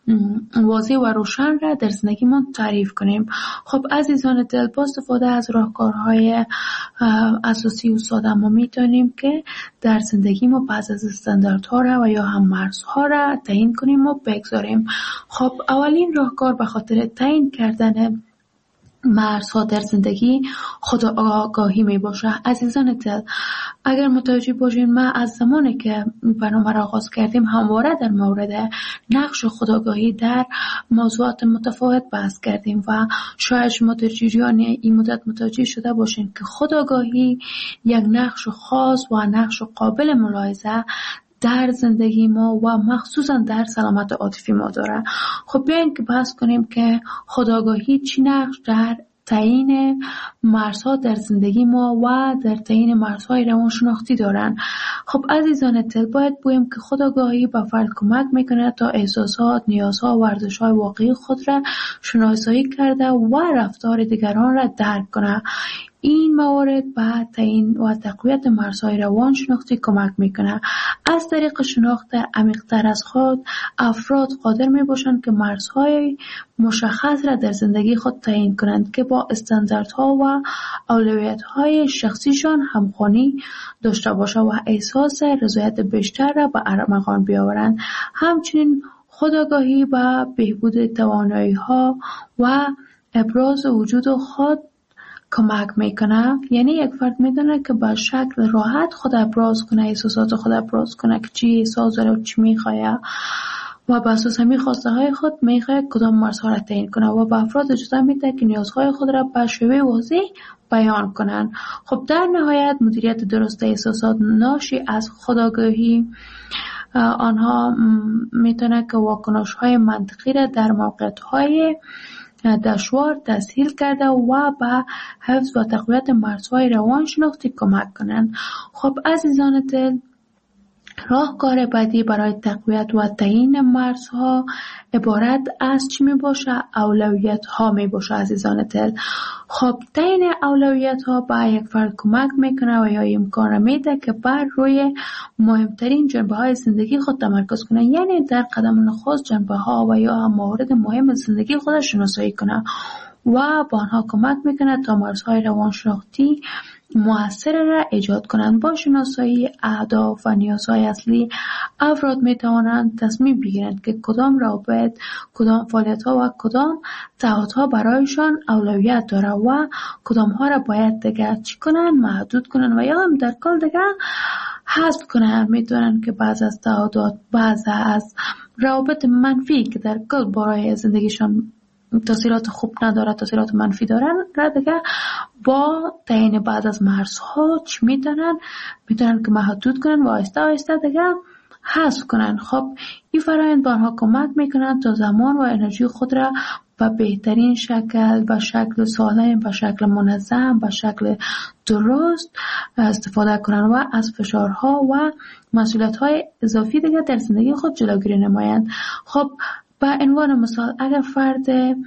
واضح و روشن را در زندگیمون تعریف کنیم. خب عزیزان دل، با استفاده از راهکارهای اساسی و ساده ما میتونیم که در زندگی ما بعض از استانداردها را و یا هم مرزها را تعیین کنیم و بگذاریم. خب اولین راهکار به خاطر تعیین کردن مرزها در زندگی خود آگاهی می باشه. عزیزان دل، اگر متوجه باشین ما از زمانی که برنامه را آغاز کردیم همواره در مورد نقش خودآگاهی در موضوعات متفاوت بحث کردیم و شاید شما در جریان این مدت متوجه شده باشین که خودآگاهی یک نقش خاص و نقش قابل ملاحظه در زندگی ما و مخصوصا در سلامت عاطفی ما داره. خب بیاین که بحث کنیم که خودآگاهی چی نقش در تعیین مرزها در زندگی ما و در تعیین مرزهای روانشناختی دارن. خب عزیزان دل، باید بگویم که خودآگاهی به فرد کمک میکنه تا احساسات، نیازها و ارزش‌های واقعی خود را شناسایی کرده و رفتار دیگران را درک کنه. این موارد به تعیین و تقویت مرزهای روانشناختی کمک میکنه. از طریق شناخت عمیق‌تر از خود، افراد قادر میباشند که مرزهای مشخص را در زندگی خود تعیین کنند که با استانداردها و اولویت‌های شخصیشان همخوانی داشته باشه و احساس رضایت بیشتر را به ارمغان بیاورند. همچنین خودآگاهی به بهبود توانایی‌ها و ابراز وجود خود کمک میکنه. یعنی یک فرد میدونه که با شکل راحت خود ابراز کنه، احساسات خود ابراز کنه که چی احساس داره و چی میخواه و بر اساس همین خواسته های خود میخواه کدام مرزها را تعیین کنه و به افراد اجازه میده که نیازهای خود را به شیوه واضح بیان کنن. خب در نهایت مدیریت درست احساسات ناشی از خودآگاهی آنها میتونه که واکنش های منطقی را در موقعیت های دشوار تسهیل کرده و به حفظ و تقویت مرزهای روانشناختی کمک کنند. خب عزیزان دل، راهکار بعدی برای تقویت و تعیین مرزها عبارت از چی می باشه؟ اولویت ها می باشه عزیزان دل. خب تعیین اولویت ها به یک فرد کمک میکنه و یا امکان میده که بر روی مهمترین جنبه های زندگی خود تمرکز کنه. یعنی در قدم نخست جنبه ها و یا هم موارد مهم زندگی خود شناسایی کنه و با آنها کمک میکنه تا مرزهای روانشناختی مؤثر را ایجاد کنند. با شناسایی اهداف و نیازهای اصلی، افراد می توانند تصمیم بگیرند که کدام روابط، کدام فعالیت ها و کدام تعهدها برایشان اولویت داره و کدام ها را باید دیگر چی کنند، محدود کنند و یا هم در کل دیگر حذف کنند. می دونند که بعض از تعهدات، بعض از روابط منفی که در کل برای زندگیشان تاثیرات خوب نداره، تاثیرات منفی دارن را دیگه با تعیین بعد از مرزها چی میدونن؟ میدونن که محدود کنن و آهسته آهسته دیگه حذف کنن. خب این فرآیند به آنها کمک میکنن تا زمان و انرژی خود را به بهترین شکل، به شکل سالم، به شکل منظم، به شکل درست استفاده کنن و از فشارها و مسئولیت‌های اضافی دیگه در زندگی خود جلوگیری نمایند. خب به عنوان مثال، اگر فرد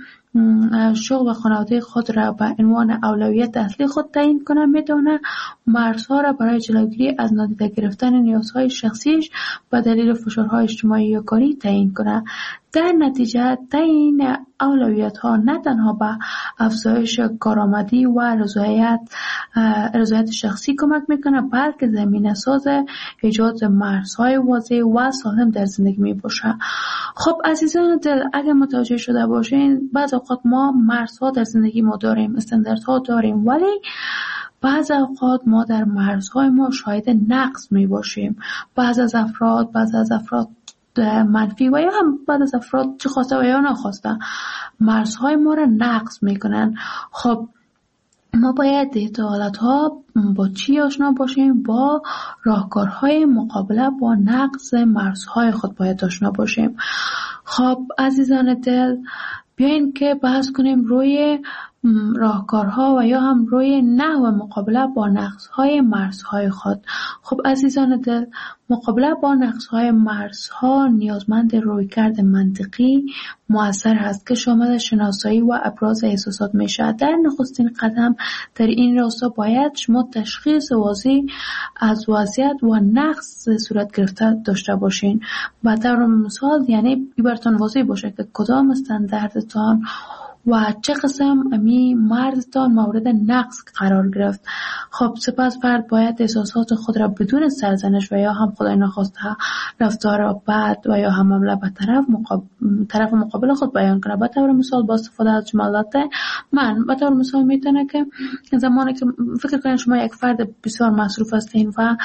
شغل و خانواده خود را به عنوان اولویت اصلی خود تعیین کنه، میتونه مرزها را برای جلوگیری از نادیده گرفتن نیازهای شخصیش به دلیل فشارهای اجتماعی یا کاری تعیین کنه. در نتیجه تعیین اولویت ها نه تنها به افزایش کارآمدی و رضایت رضایت شخصی کمک میکنه، بلکه زمینه ساز ایجاد مرزهای واضح و سالم در زندگی می باشه. خب عزیزان دل، اگر متوجه شده باشین، بعض اوقات ما مرزها در زندگی ما داریم، استانداردها داریم، ولی بعض اوقات ما در مرزهای ما شاهد نقص می باشیم. بعض از افراد بعض از افراد منفی و یا هم بعض از افراد چه خواسته و یا نخواسته مرزهای ما را نقض میکنن. خب ما باید دیت حالت ها با چی آشنا باشیم؟ با راهکارهای مقابله با نقض مرزهای خود باید آشنا باشیم. خب عزیزان دل، بیاین که بحث کنیم روی راهکارها و یا هم روی نحو مقابله با نقصهای مرزهای خود. خب عزیزان دل، مقابله با نقصهای مرزها نیازمند رویکرد منطقی مؤثر هست که شامل شناسایی و ابراز احساسات میشه. در نخستین قدم در این راستا باید شما تشخیص واضح از وضعیت و نقص صورت گرفته داشته باشین. به طور مثال، یعنی براتون واضح باشه که کدام استانداردتان و چه قسم امی مرزتان مورد نقص قرار گرفت. خب سپس فرد باید احساسات خود را بدون سرزنش و یا هم خدای نخواسته رفتار بد و یا هم حمله به طرف مقابل طرف مقابل خود بیان کنه. به طور مثال با استفاده از جملات من، به طور مثال میتونه که زمانی که فکر کنید شما یک فرد بسیار مصروف هستین و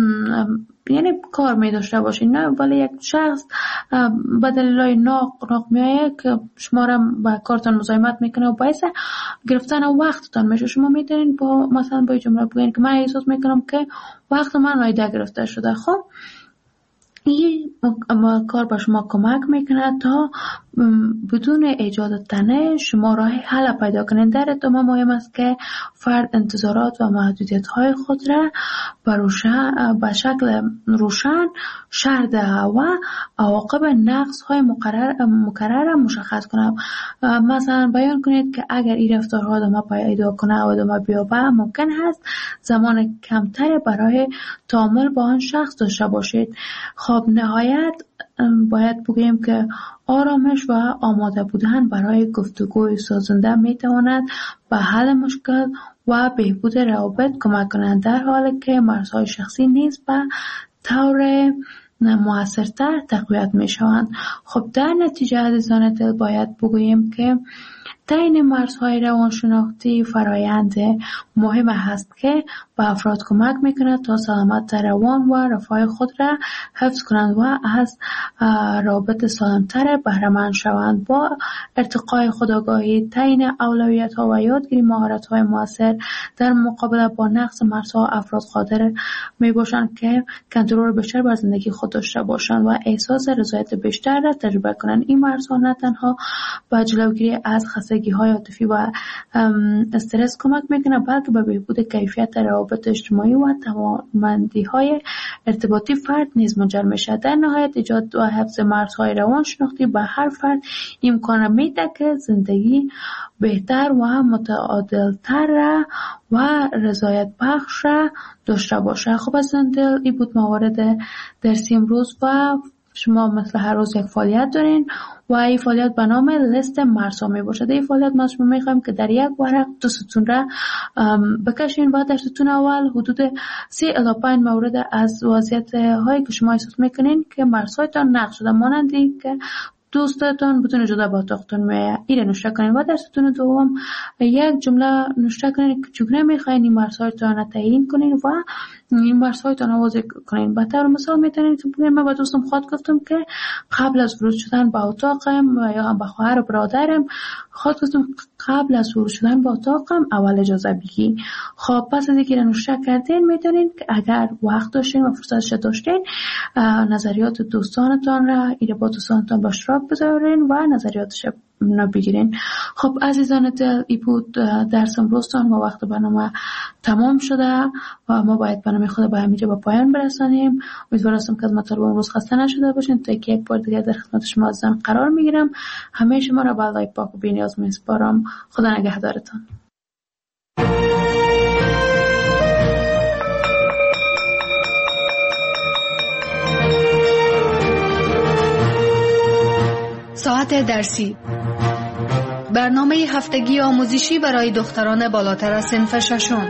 یعنی کار می داشته باشین، نه ولی یک شخص به دلایل ناق ناق میایه که شما را با کارتان مزاحمت میکنه و باعث گرفتن وقتتان میشه. شما میتونین با مثلا با جمله بگین که من احساس میکنم که وقت من نادیده گرفته شده. خب این کار به شما کمک میکنه تا بدون ایجاد تنه شما راه حل پیدا کنید. در ادامه مهم است که فرد انتظارات و محدودیت های خود را به شکل روشن شرح دهد و عواقب نقص های مقرر مکرر مشخص کنه. مثلا بیان کنید که اگر این رفتارها ادامه پیدا کنه و ادامه بیابه ممکن است زمان کمتری برای تعامل با آن شخص داشته باشید. خب نهایت باید بگوییم که آرامش و آماده بودن برای گفتگوی سازنده میتواند به حل مشکل و بهبود روابط کمک کنند، در حالی که مرزهای شخصی نیز به طور موثرتر تقویت می شوند. خب در نتیجه عزیزان دل باید بگوییم که تعیین مرزهای روانشناختی فرایند مهم هست که به افراد کمک میکند تا سلامت روان و رفاه خود را حفظ کنند و از رابط سالمتر بهره مند شوند. با ارتقای خودآگاهی، تعیین اولویت‌ها و یادگیری مهارت‌های موثر در مقابله با نقص مرزها، افراد قادر میباشند که کنترل بیشتر بر زندگی خود داشته باشند و احساس رضایت بیشتر را تجربه کنند. این مرزها نه تنها به جلوگیری از خستگی‌های عاطفی و استرس کمک میکنه، بلکه به بهبود کیفیت روابط اجتماعی و توانمندی‌های ارتباطی فرد نیز منجر میشه. در نهایت ایجاد و حفظ مرزهای روانشناختی به هر فرد امکان میده که زندگی بهتر و متعادل‌تر و رضایت بخش داشته باشه. خب از دل این بود موارد درسی امروز و شما مثل هر روز یک فعالیت دارین و این فعالیت به نام لیست مرزها می باشد. این فعالیت ما شما می خواهیم که در یک ورق دو ستون را بکشین و در ستون اول حدود سه الی پنج مورد از وضعیت هایی که شما احساس میکنین که مرزهایتان نقض شده مانندی که دوستتان بدون جدا با اتاقتون میایه این نوشته کنین و در ستون دوم یک جمله نوشته کنین که چگونه میخواین این مرزهایتان را تعیین کنین و این مرزهایتان را واضح کنین. به طور مثال میتونین که بگین من با دوستم خود گفتم که قبل از ورود شدن به اتاقم و یا هم به خواهر و برادرم خود گفتم قبل از ورود شدن به اتاقم اول اجازه بگی. خب پس از اینکه نوشته کردین میتونین که اگر وقت داشتین و فرصتش داشتین نظریات دوستانتان را ایره با دوستانتان به اشتراک بذارین و نظریاتش بگیرین. خب عزیزان دل این بود درس امروزتان و وقت برنامه تمام شده و ما باید برنامه خود به همینجا با پایان برسانیم. امیدوارم که از مطالب امروز خسته نشده باشین. تا که یک بار دیگر در خدمت شما عزیزان قرار میگیرم. همه شما را به الله پاک و بی‌نیاز میسپارم. خدا نگهدارتان.
ساعت درسی، برنامه هفتگی آموزشی برای دختران بالاتر از صنف ششم.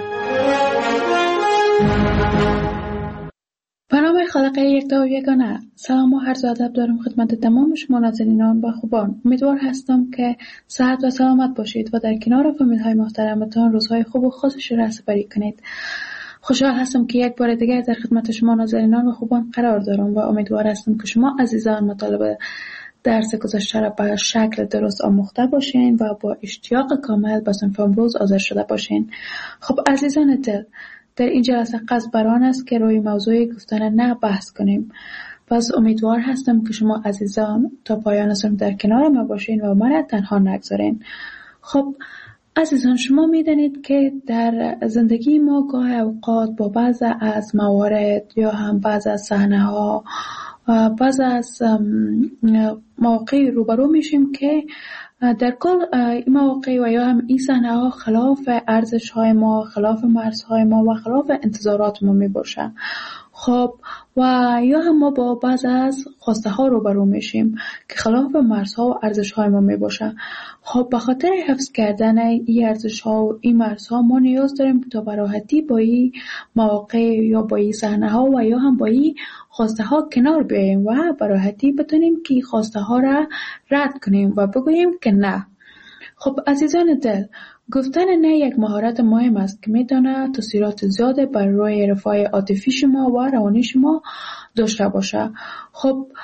برنامه خلقه یکتا و یگانه. سلام و عرض ادب دارم خدمت تمام شما ناظرینان و خوبان. امیدوار هستم که صحت و سلامت باشید و در کنار فامیل های محترمتان روزهای خوب و خوشش را سپری کنید. خوشحال هستم که یک بار دیگر در خدمت شما ناظرینان و خوبان قرار دارم و امیدوار هستم که شما عزیزان مطالب درس گذشته را به شکل درست آموخته باشین و با اشتیاق کامل به صنف امروز حاضر شده باشین. خب عزیزان دل، در این جلسه قصد بر آن است که روی موضوع گفتن نه بحث کنیم. پس امیدوار هستم که شما عزیزان تا پایان صنف در کنار ما باشین و من تنها نگذارین. خب عزیزان، شما میدانید که در زندگی ما گاه اوقات با بعض از موارد یا هم بعض از صحنه ها بعض از مواقع روبرو میشیم که در کل این مواقع و یا هم این صحنه ها خلاف ارزش های ما، خلاف مرزهای ما و خلاف انتظارات ما می باشه. خب و یا هم ما با بعض از خواسته ها روبرو میشیم که خلاف مرزها و ارزش های ما می باشه. خب به خاطر حفظ کردن این ارزش ها و این مرزها ما نیاز داریم تا به راحتی با این مواقع یا با این صحنه ها و یا هم با این خواسته ها کنار بیاییم و به راحتی بتونیم که خواسته ها را رد کنیم و بگوییم که نه. خب عزیزان دل، گفتن نه یک مهارت مهم است که میتونه تاثیرات زیاده بر روی رفاه عاطفی شما و روانی شما داشته باشه. خب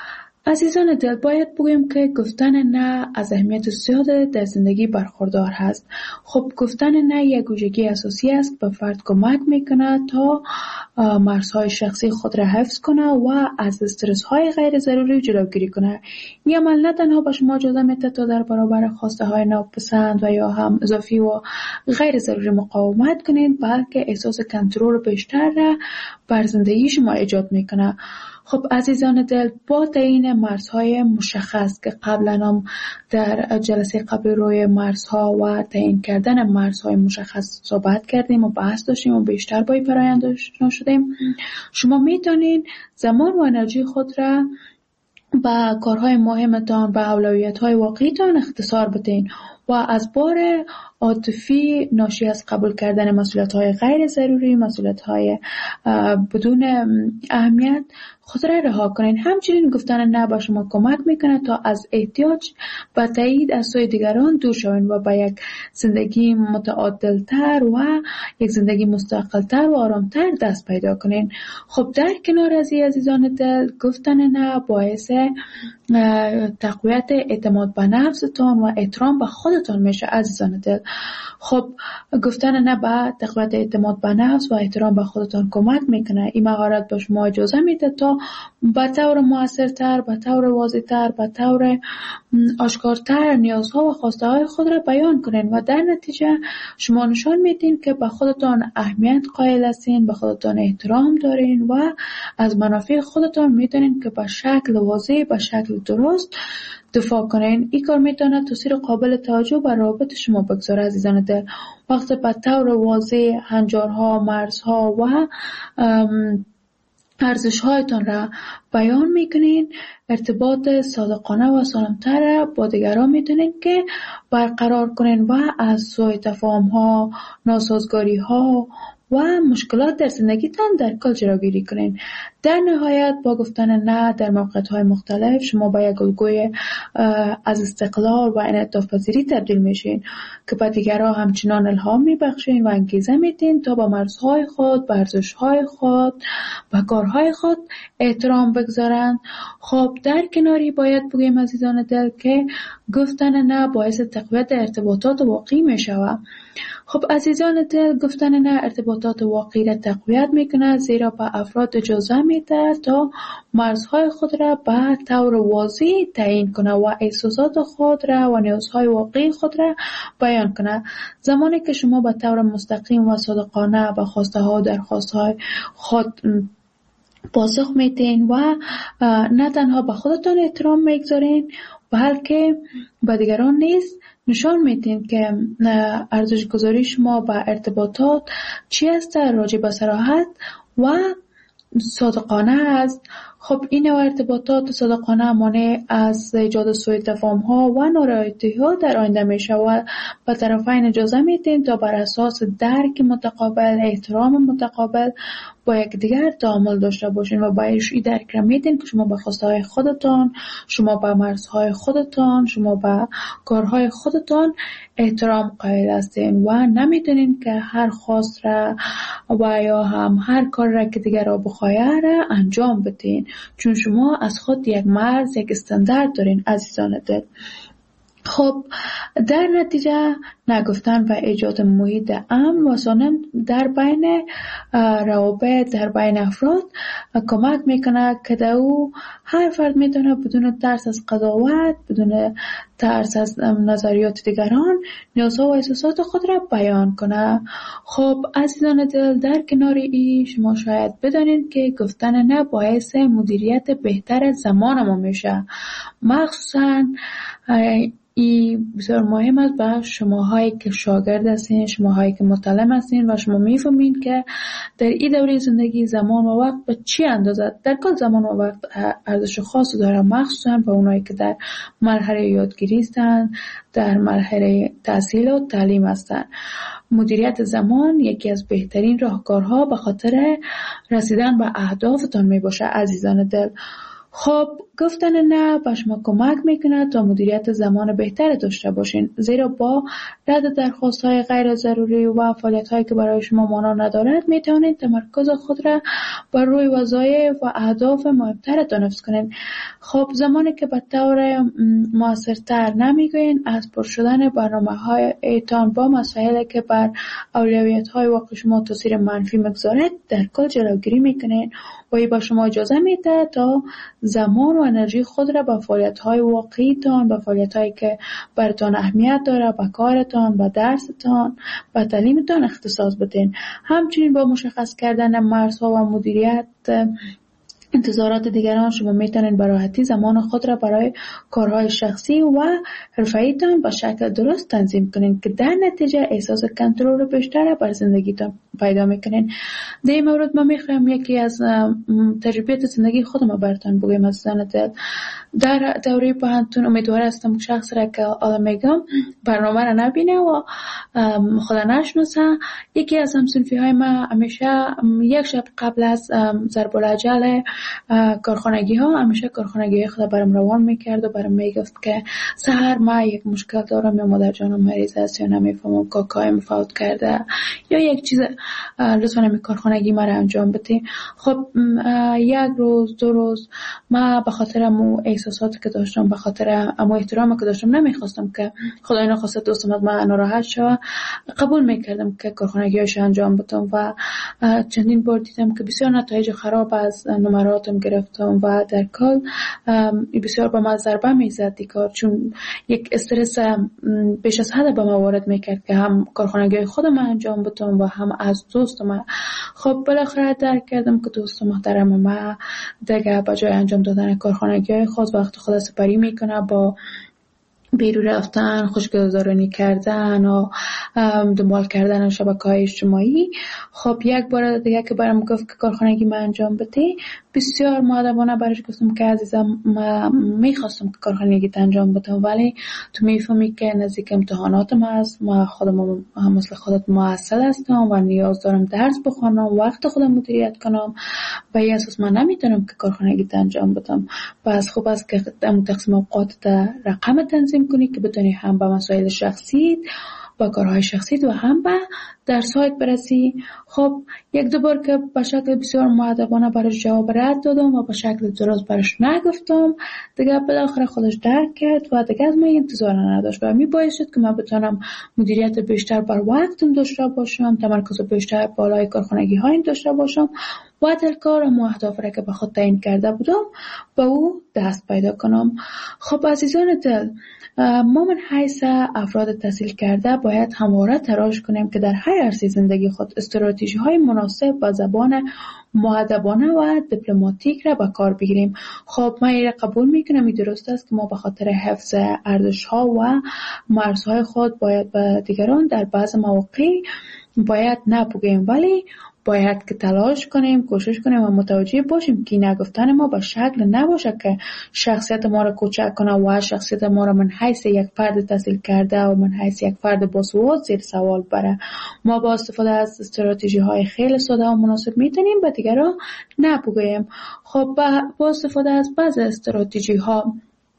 عزیزان دل، باید بگویم که گفتن نه از اهمیت زیاد در زندگی برخوردار هست. خب گفتن نه یک ویژگی اساسی است، به فرد کمک میکنه تا مرزهای شخصی خود را حفظ کنه و از استرس های غیر ضروری جلوگیری کنه. این عمل نه تنها به شما اجازه میده تا در برابر خواسته های ناپسند و یا هم اضافی و غیر ضروری مقاومت کنید، بلکه احساس کنترل بیشتر را بر زندگی شما ایجاد میکنه. خب عزیزان دل، با تعیین مرزهای مشخص که قبلا هم در جلسه قبل روی مرزها و تعیین کردن مرزهای مشخص صحبت کردیم و بحث داشتیم و بیشتر با این فرآیند آشنا شدیم، شما میتونین زمان و انرژی خود را به کارهای مهمتان، به اولویت‌های واقعیتان اختصار بدین و از بار عاطفی ناشی از قبول کردن مسئولیت‌های غیر ضروری، مسئولیت‌های بدون اهمیت خود را رها کنین. همچنین گفتن نه به شما کمک میکنه تا از احتیاج به تایید از سوی دیگران دور شوین و به یک زندگی متعادل‌تر و یک زندگی مستقل‌تر و آرام‌تر دست پیدا کنین. خب در کنار از این عزیزان دل، گفتن نه باعث تقویت اعتماد به نفستان و احترام به خودتان میشه عزیزان دل. خب گفتن نه به تقویت اعتماد به نفس و احترام به خودتان کمک میکنه. این مهارت به شما اجازه میده تا به طور موثرتر، به طور واضح‌تر، به طور آشکارتر نیازها و خواسته های خود را بیان کنین و در نتیجه شما نشان میدین که به خودتان اهمیت قائل هستین، به خودتان احترام دارین و از منافع خودتان میدونین که به شکل واضح، به شکل درست دفاع کنین. این کار میتونه تاثیر قابل توجه بر روابط شما بگذاره عزیزان دل. وقتی به طور واضح هنجارها، مرزها و ارزش‌هایتان را بیان میکنین، ارتباط صادقانه و سالم‌تر با دیگران میتونین که برقرار کنین و از سوء تفاهم‌ها، ناسازگاری‌ها و مشکلات در زندگیتان در کل جلوگیری کنین. در نهایت با گفتن نه در موقعیت‌های مختلف شما به یک الگوی از استقلال و انعطاف پذیری تبدیل میشین که به دیگران همچنان الهام میبخشین و انگیزه میدین تا با مرزهای خود، به ارزش‌های خود و کارهای خود احترام بگذارن. خب در کناری باید بگیم عزیزان دل که گفتن نه باعث تقویت ارتباطات واقعی میشود. خب عزیزان دل، گفتن نه ارتباطات واقعی را تقویت میکنه، زیرا به افراد اجازه میده تا مرزهای خود را به طور واضح تعیین کنه و احساسات خود را و نیازهای واقعی خود را بیان کنه. زمانی که شما به طور مستقیم و صادقانه به خواسته ها و درخواست های خود پاسخ میدین و نه تنها به خودتان احترام میگذارین بلکه به دیگران نیز نشان میدین که ارزش گذاری شما به ارتباطات چی است، راجع به صراحت و صادقانه است. خب این نوع ارتباطات صادقانه مانع از ایجاد سوء تفاهم ها و نارضایتی ها در آینده می شود. به طرفین اجازه میدین تا بر اساس درک متقابل، احترام متقابل با یکدیگر تعامل داشته باشین و باید این درک را میدین که شما به خواسته های خودتان، شما به مرزهای خودتان، شما به کارهای خودتان احترام قائل هستین و نمیتونین که هر خواست را و یا هم هر کار را که دیگر را بخواهد را انجام بدین، چون شما از خود یک مرز، یک استاندارد دارین عزیزان دل. خب در نتیجه نگفتن و ایجاد محیط امن و سالم در بین روابط، در بین افراد کمک میکنه که در او هر فرد میتونه بدون ترس از قضاوت، بدون ترس از نظریات دیگران نیازها و احساسات خود را بیان کنه. خب عزیزان دل، در کنار این شما شاید بدانید که گفتن نه باعث مدیریت بهتر زمان ما میشه. مخصوصا این بسیار مهم است به شماهایی که شاگرد هستین، شماهایی که متعلم هستین و شما میفهمین که در این دوره زندگی زمان و وقت به چی اندازه. در کل زمان و وقت ارزش خاصی داره، مخصوصا به اونایی که در مرحله یادگیری هستن، در مرحله تحصیل و تعلیم هستن. مدیریت زمان یکی از بهترین راهکارها به خاطر رسیدن به اهدافتان می باشه عزیزان دل. خب گفتن نه به شما کمک میکنه تا مدیریت زمان بهتر داشته باشین، زیرا با رد درخواست های غیر ضروری و فعالیت هایی که برای شما مانا ندارد میتونید تمرکز خود را بر روی وظایف و اهداف مهمترتان حفظ کنین. خب زمانی که به طور موثرتر نمیگوین از پر شدن برنامه هایتان با مسائلی که بر اولویت های واقع شما تاثیر منفی مگذارد در کل جلوگیری میکنین و این با شما اجازه میده تا زمان و انرژی خود را به فعالیت‌های واقعیتان، به فعالیت‌هایی که براتون اهمیت داره، به کارتان، به درستان، به تعلیمتان اختصاص بدین. همچنین با مشخص کردن مرزها و مدیریت انتظارات دیگران شما میتونید به راحتی زمان خود را برای کارهای شخصی و حرفه‌ایتان به شکل درست تنظیم کنین که در نتیجه احساس کنترل بیشتر بر زندگیتان پیدا میکنین. در این مورد من میخوایم یکی از تجربیات زندگی خودم براتون بگم از زنده. در دوره پانتون امیدوار هستم شخص را که حالا میگم برنامه را نبینه و خدا نشناسه. یکی از همسنفی های ما همیشه یک شب قبل از ضرب الاجل کارخانگی ها همیشه کارخانگی خدا برام روان میکرد و برام میگفت که سحر ما یک مشکل دارم یا مادر جانم مریض است یا نمیفهمم کاکایم فوت کرده یا یک چیز، لطفا نمی کارخانگی ما را انجام بده. خب یک روز دو روز ما به خاطر امو احساساتی که داشتم، به خاطر امو احترامی که داشتم نمیخواستم که خدای نخواسته دوستم ما ناراحت شود، قبول میکردم که کارخانگیش انجام بدم و چندین بار دیدم که بسیار نتایج خراب از نمراتم گرفتم و در کل بسیار به ما ضربه میزد دیکار، چون یک استرس بیش از حد به ما وارد میکرد که هم کارخانگی خودم انجام بدم و هم از دوستم. خب بالاخره درک کردم که دوست محترم ما دیگه به جای انجام دادن کارخانگی خود وقت خود سپری میکنه با بیرون رفتن، خوشگذرانی کردن و دنبال کردن شبکه‌های اجتماعی. خب یک بار دیگه که برام گفت که کارخانگی من انجام بده، بسیار مؤدبانه برایش گفتم که عزیزم من میخواستم که کارخانگی انجام بدم، ولی تو میفهمی که نزدیک امتحاناتم هست، ما خودم هم مثل خودت معسل هستم و نیاز دارم درس بخونم، وقت خودم مدیریت کنم، به این اساس من نمیتونم که کارخانگی انجام بدم. پس خوب است که تقسیم اوقات رقم تنظیم کنی که بتونی هم به مسائل شخصی با کارهای شخصی و هم به درس‌هایت برسی. خب یک دو بار که به شکل بسیار مؤدبانه برش جواب رد دادم و به شکل درست برش نگفتم، دیگه بالاخره خودش درک کرد و دیگه از من انتظار نداشت و می باعث شد که من بتونم مدیریت بیشتر بر وقتم داشته باشم، تمرکز بیشتر بالای کارخانگی هایم داشته باشم و در کارم و اهداف را که به خود تعیین کرده بودم با او دست پیدا کنم. خب عزیزان دل، ما من حیث افراد تحصیل کرده باید همواره تلاش کنیم که در هر عرصه زندگی خود استراتژی های مناسب با زبان مؤدبانه و دیپلماتیک را به کار بگیریم. خب من این را قبول میکنم، این درست است که ما به خاطر حفظ ارزش ها و مرزهای خود باید به دیگران در بعض مواقع باید نپوگیم، ولی باید که تلاش کنیم، کوشش کنیم و متوجه باشیم که نگفتن ما به شکل نباشه که شخصیت ما را کوچک کنه و شخصیت ما را من حیث یک فرد تحصیل کرده و من حیث یک فرد باسواد زیر سوال بره. ما با استفاده از استراتژی های خیلی ساده و مناسب میتونیم به دیگران نپوگیم. خب با استفاده از بعض استراتژی ها،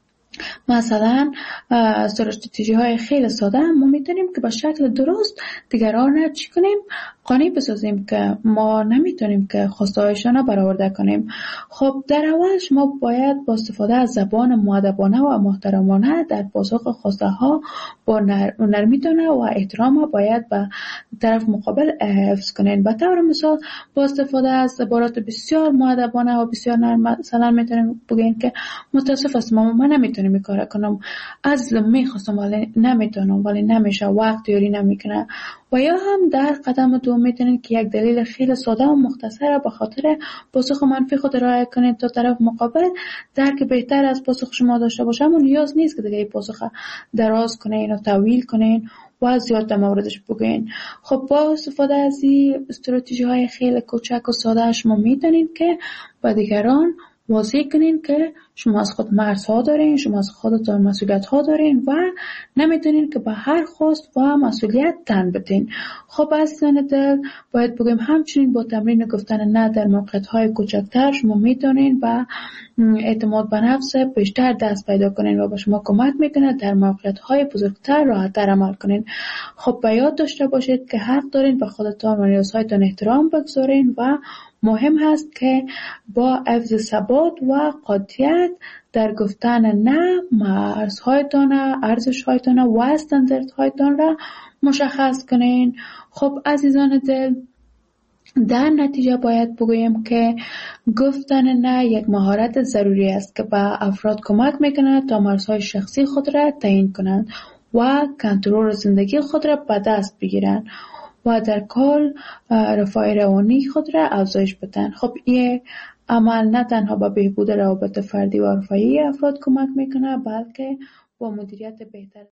مثلا استراتژی های خیلی ساده، ما میتونیم که به شکل درست دیگران را چی کنیم؟ قانع بسازیم که ما نمیتونیم که خواسته هایشان را برآورده کنیم. خب در اول شما باید با استفاده از زبان مؤدبانه و محترمانه در پاسخ خواسته ها با نرمیتونه و احترام باید به طرف مقابل حفظ کنین. به طور مثال با استفاده از عبارات بسیار مؤدبانه و بسیار نرم مثلا میتونیم بگین که متاسف هستم اما من نمیتونم این کار کنم، از میخواستم ولی نمیتونم، ولی نمیشه، وقت یاری نمیکنه. و یا هم در قدم دوم میتونید که یک دلیل خیلی ساده و مختصر به خاطر پاسخ منفی خود ارائه کنید تا طرف مقابل درک بهتر از پاسخ شما داشته باشه، اما نیاز نیست که دیگه این پاسخ دراز کنین و طویل کنین و زیاد در موردش بگین. خب با استفاده از این استراتژی های خیلی کوچک و ساده شما میتونید که با دیگران واضح کنین که شما از خود مرزها دارین، شما از خودتان مسئولیت ها دارین و نمیتونین که به هر خواست و مسئولیت تن بدین. خب عزیزان دل، باید بگیم همچنین با تمرین گفتن نه در موقعیت‌های کوچکتر شما میتونین و اعتماد به نفس بیشتر دست پیدا کنین و به شما کمک میکنه در موقعیت‌های بزرگتر راحت‌تر عمل کنین. خب به یاد داشته باشید که حق دارین به خودتان و نیازهایتان احترام بگذارین و مهم هست که با حفظ ثبات و قاطعیت در گفتن نه مرزهایتان، ارزش‌هایتان و استانداردهایتان را مشخص کنین. خب عزیزان دل، در نتیجه باید بگویم که گفتن نه یک مهارت ضروری است که به افراد کمک میکنه تا مرزهای شخصی خود را تعیین کنند و کنترل زندگی خود را به دست بگیرند و در کل رفاه روانی خود را افزایش بدن. خب این عمل نه تنها به بهبود روابط فردی و عرفی افراد کمک میکنه، بلکه با مدیریت بهتر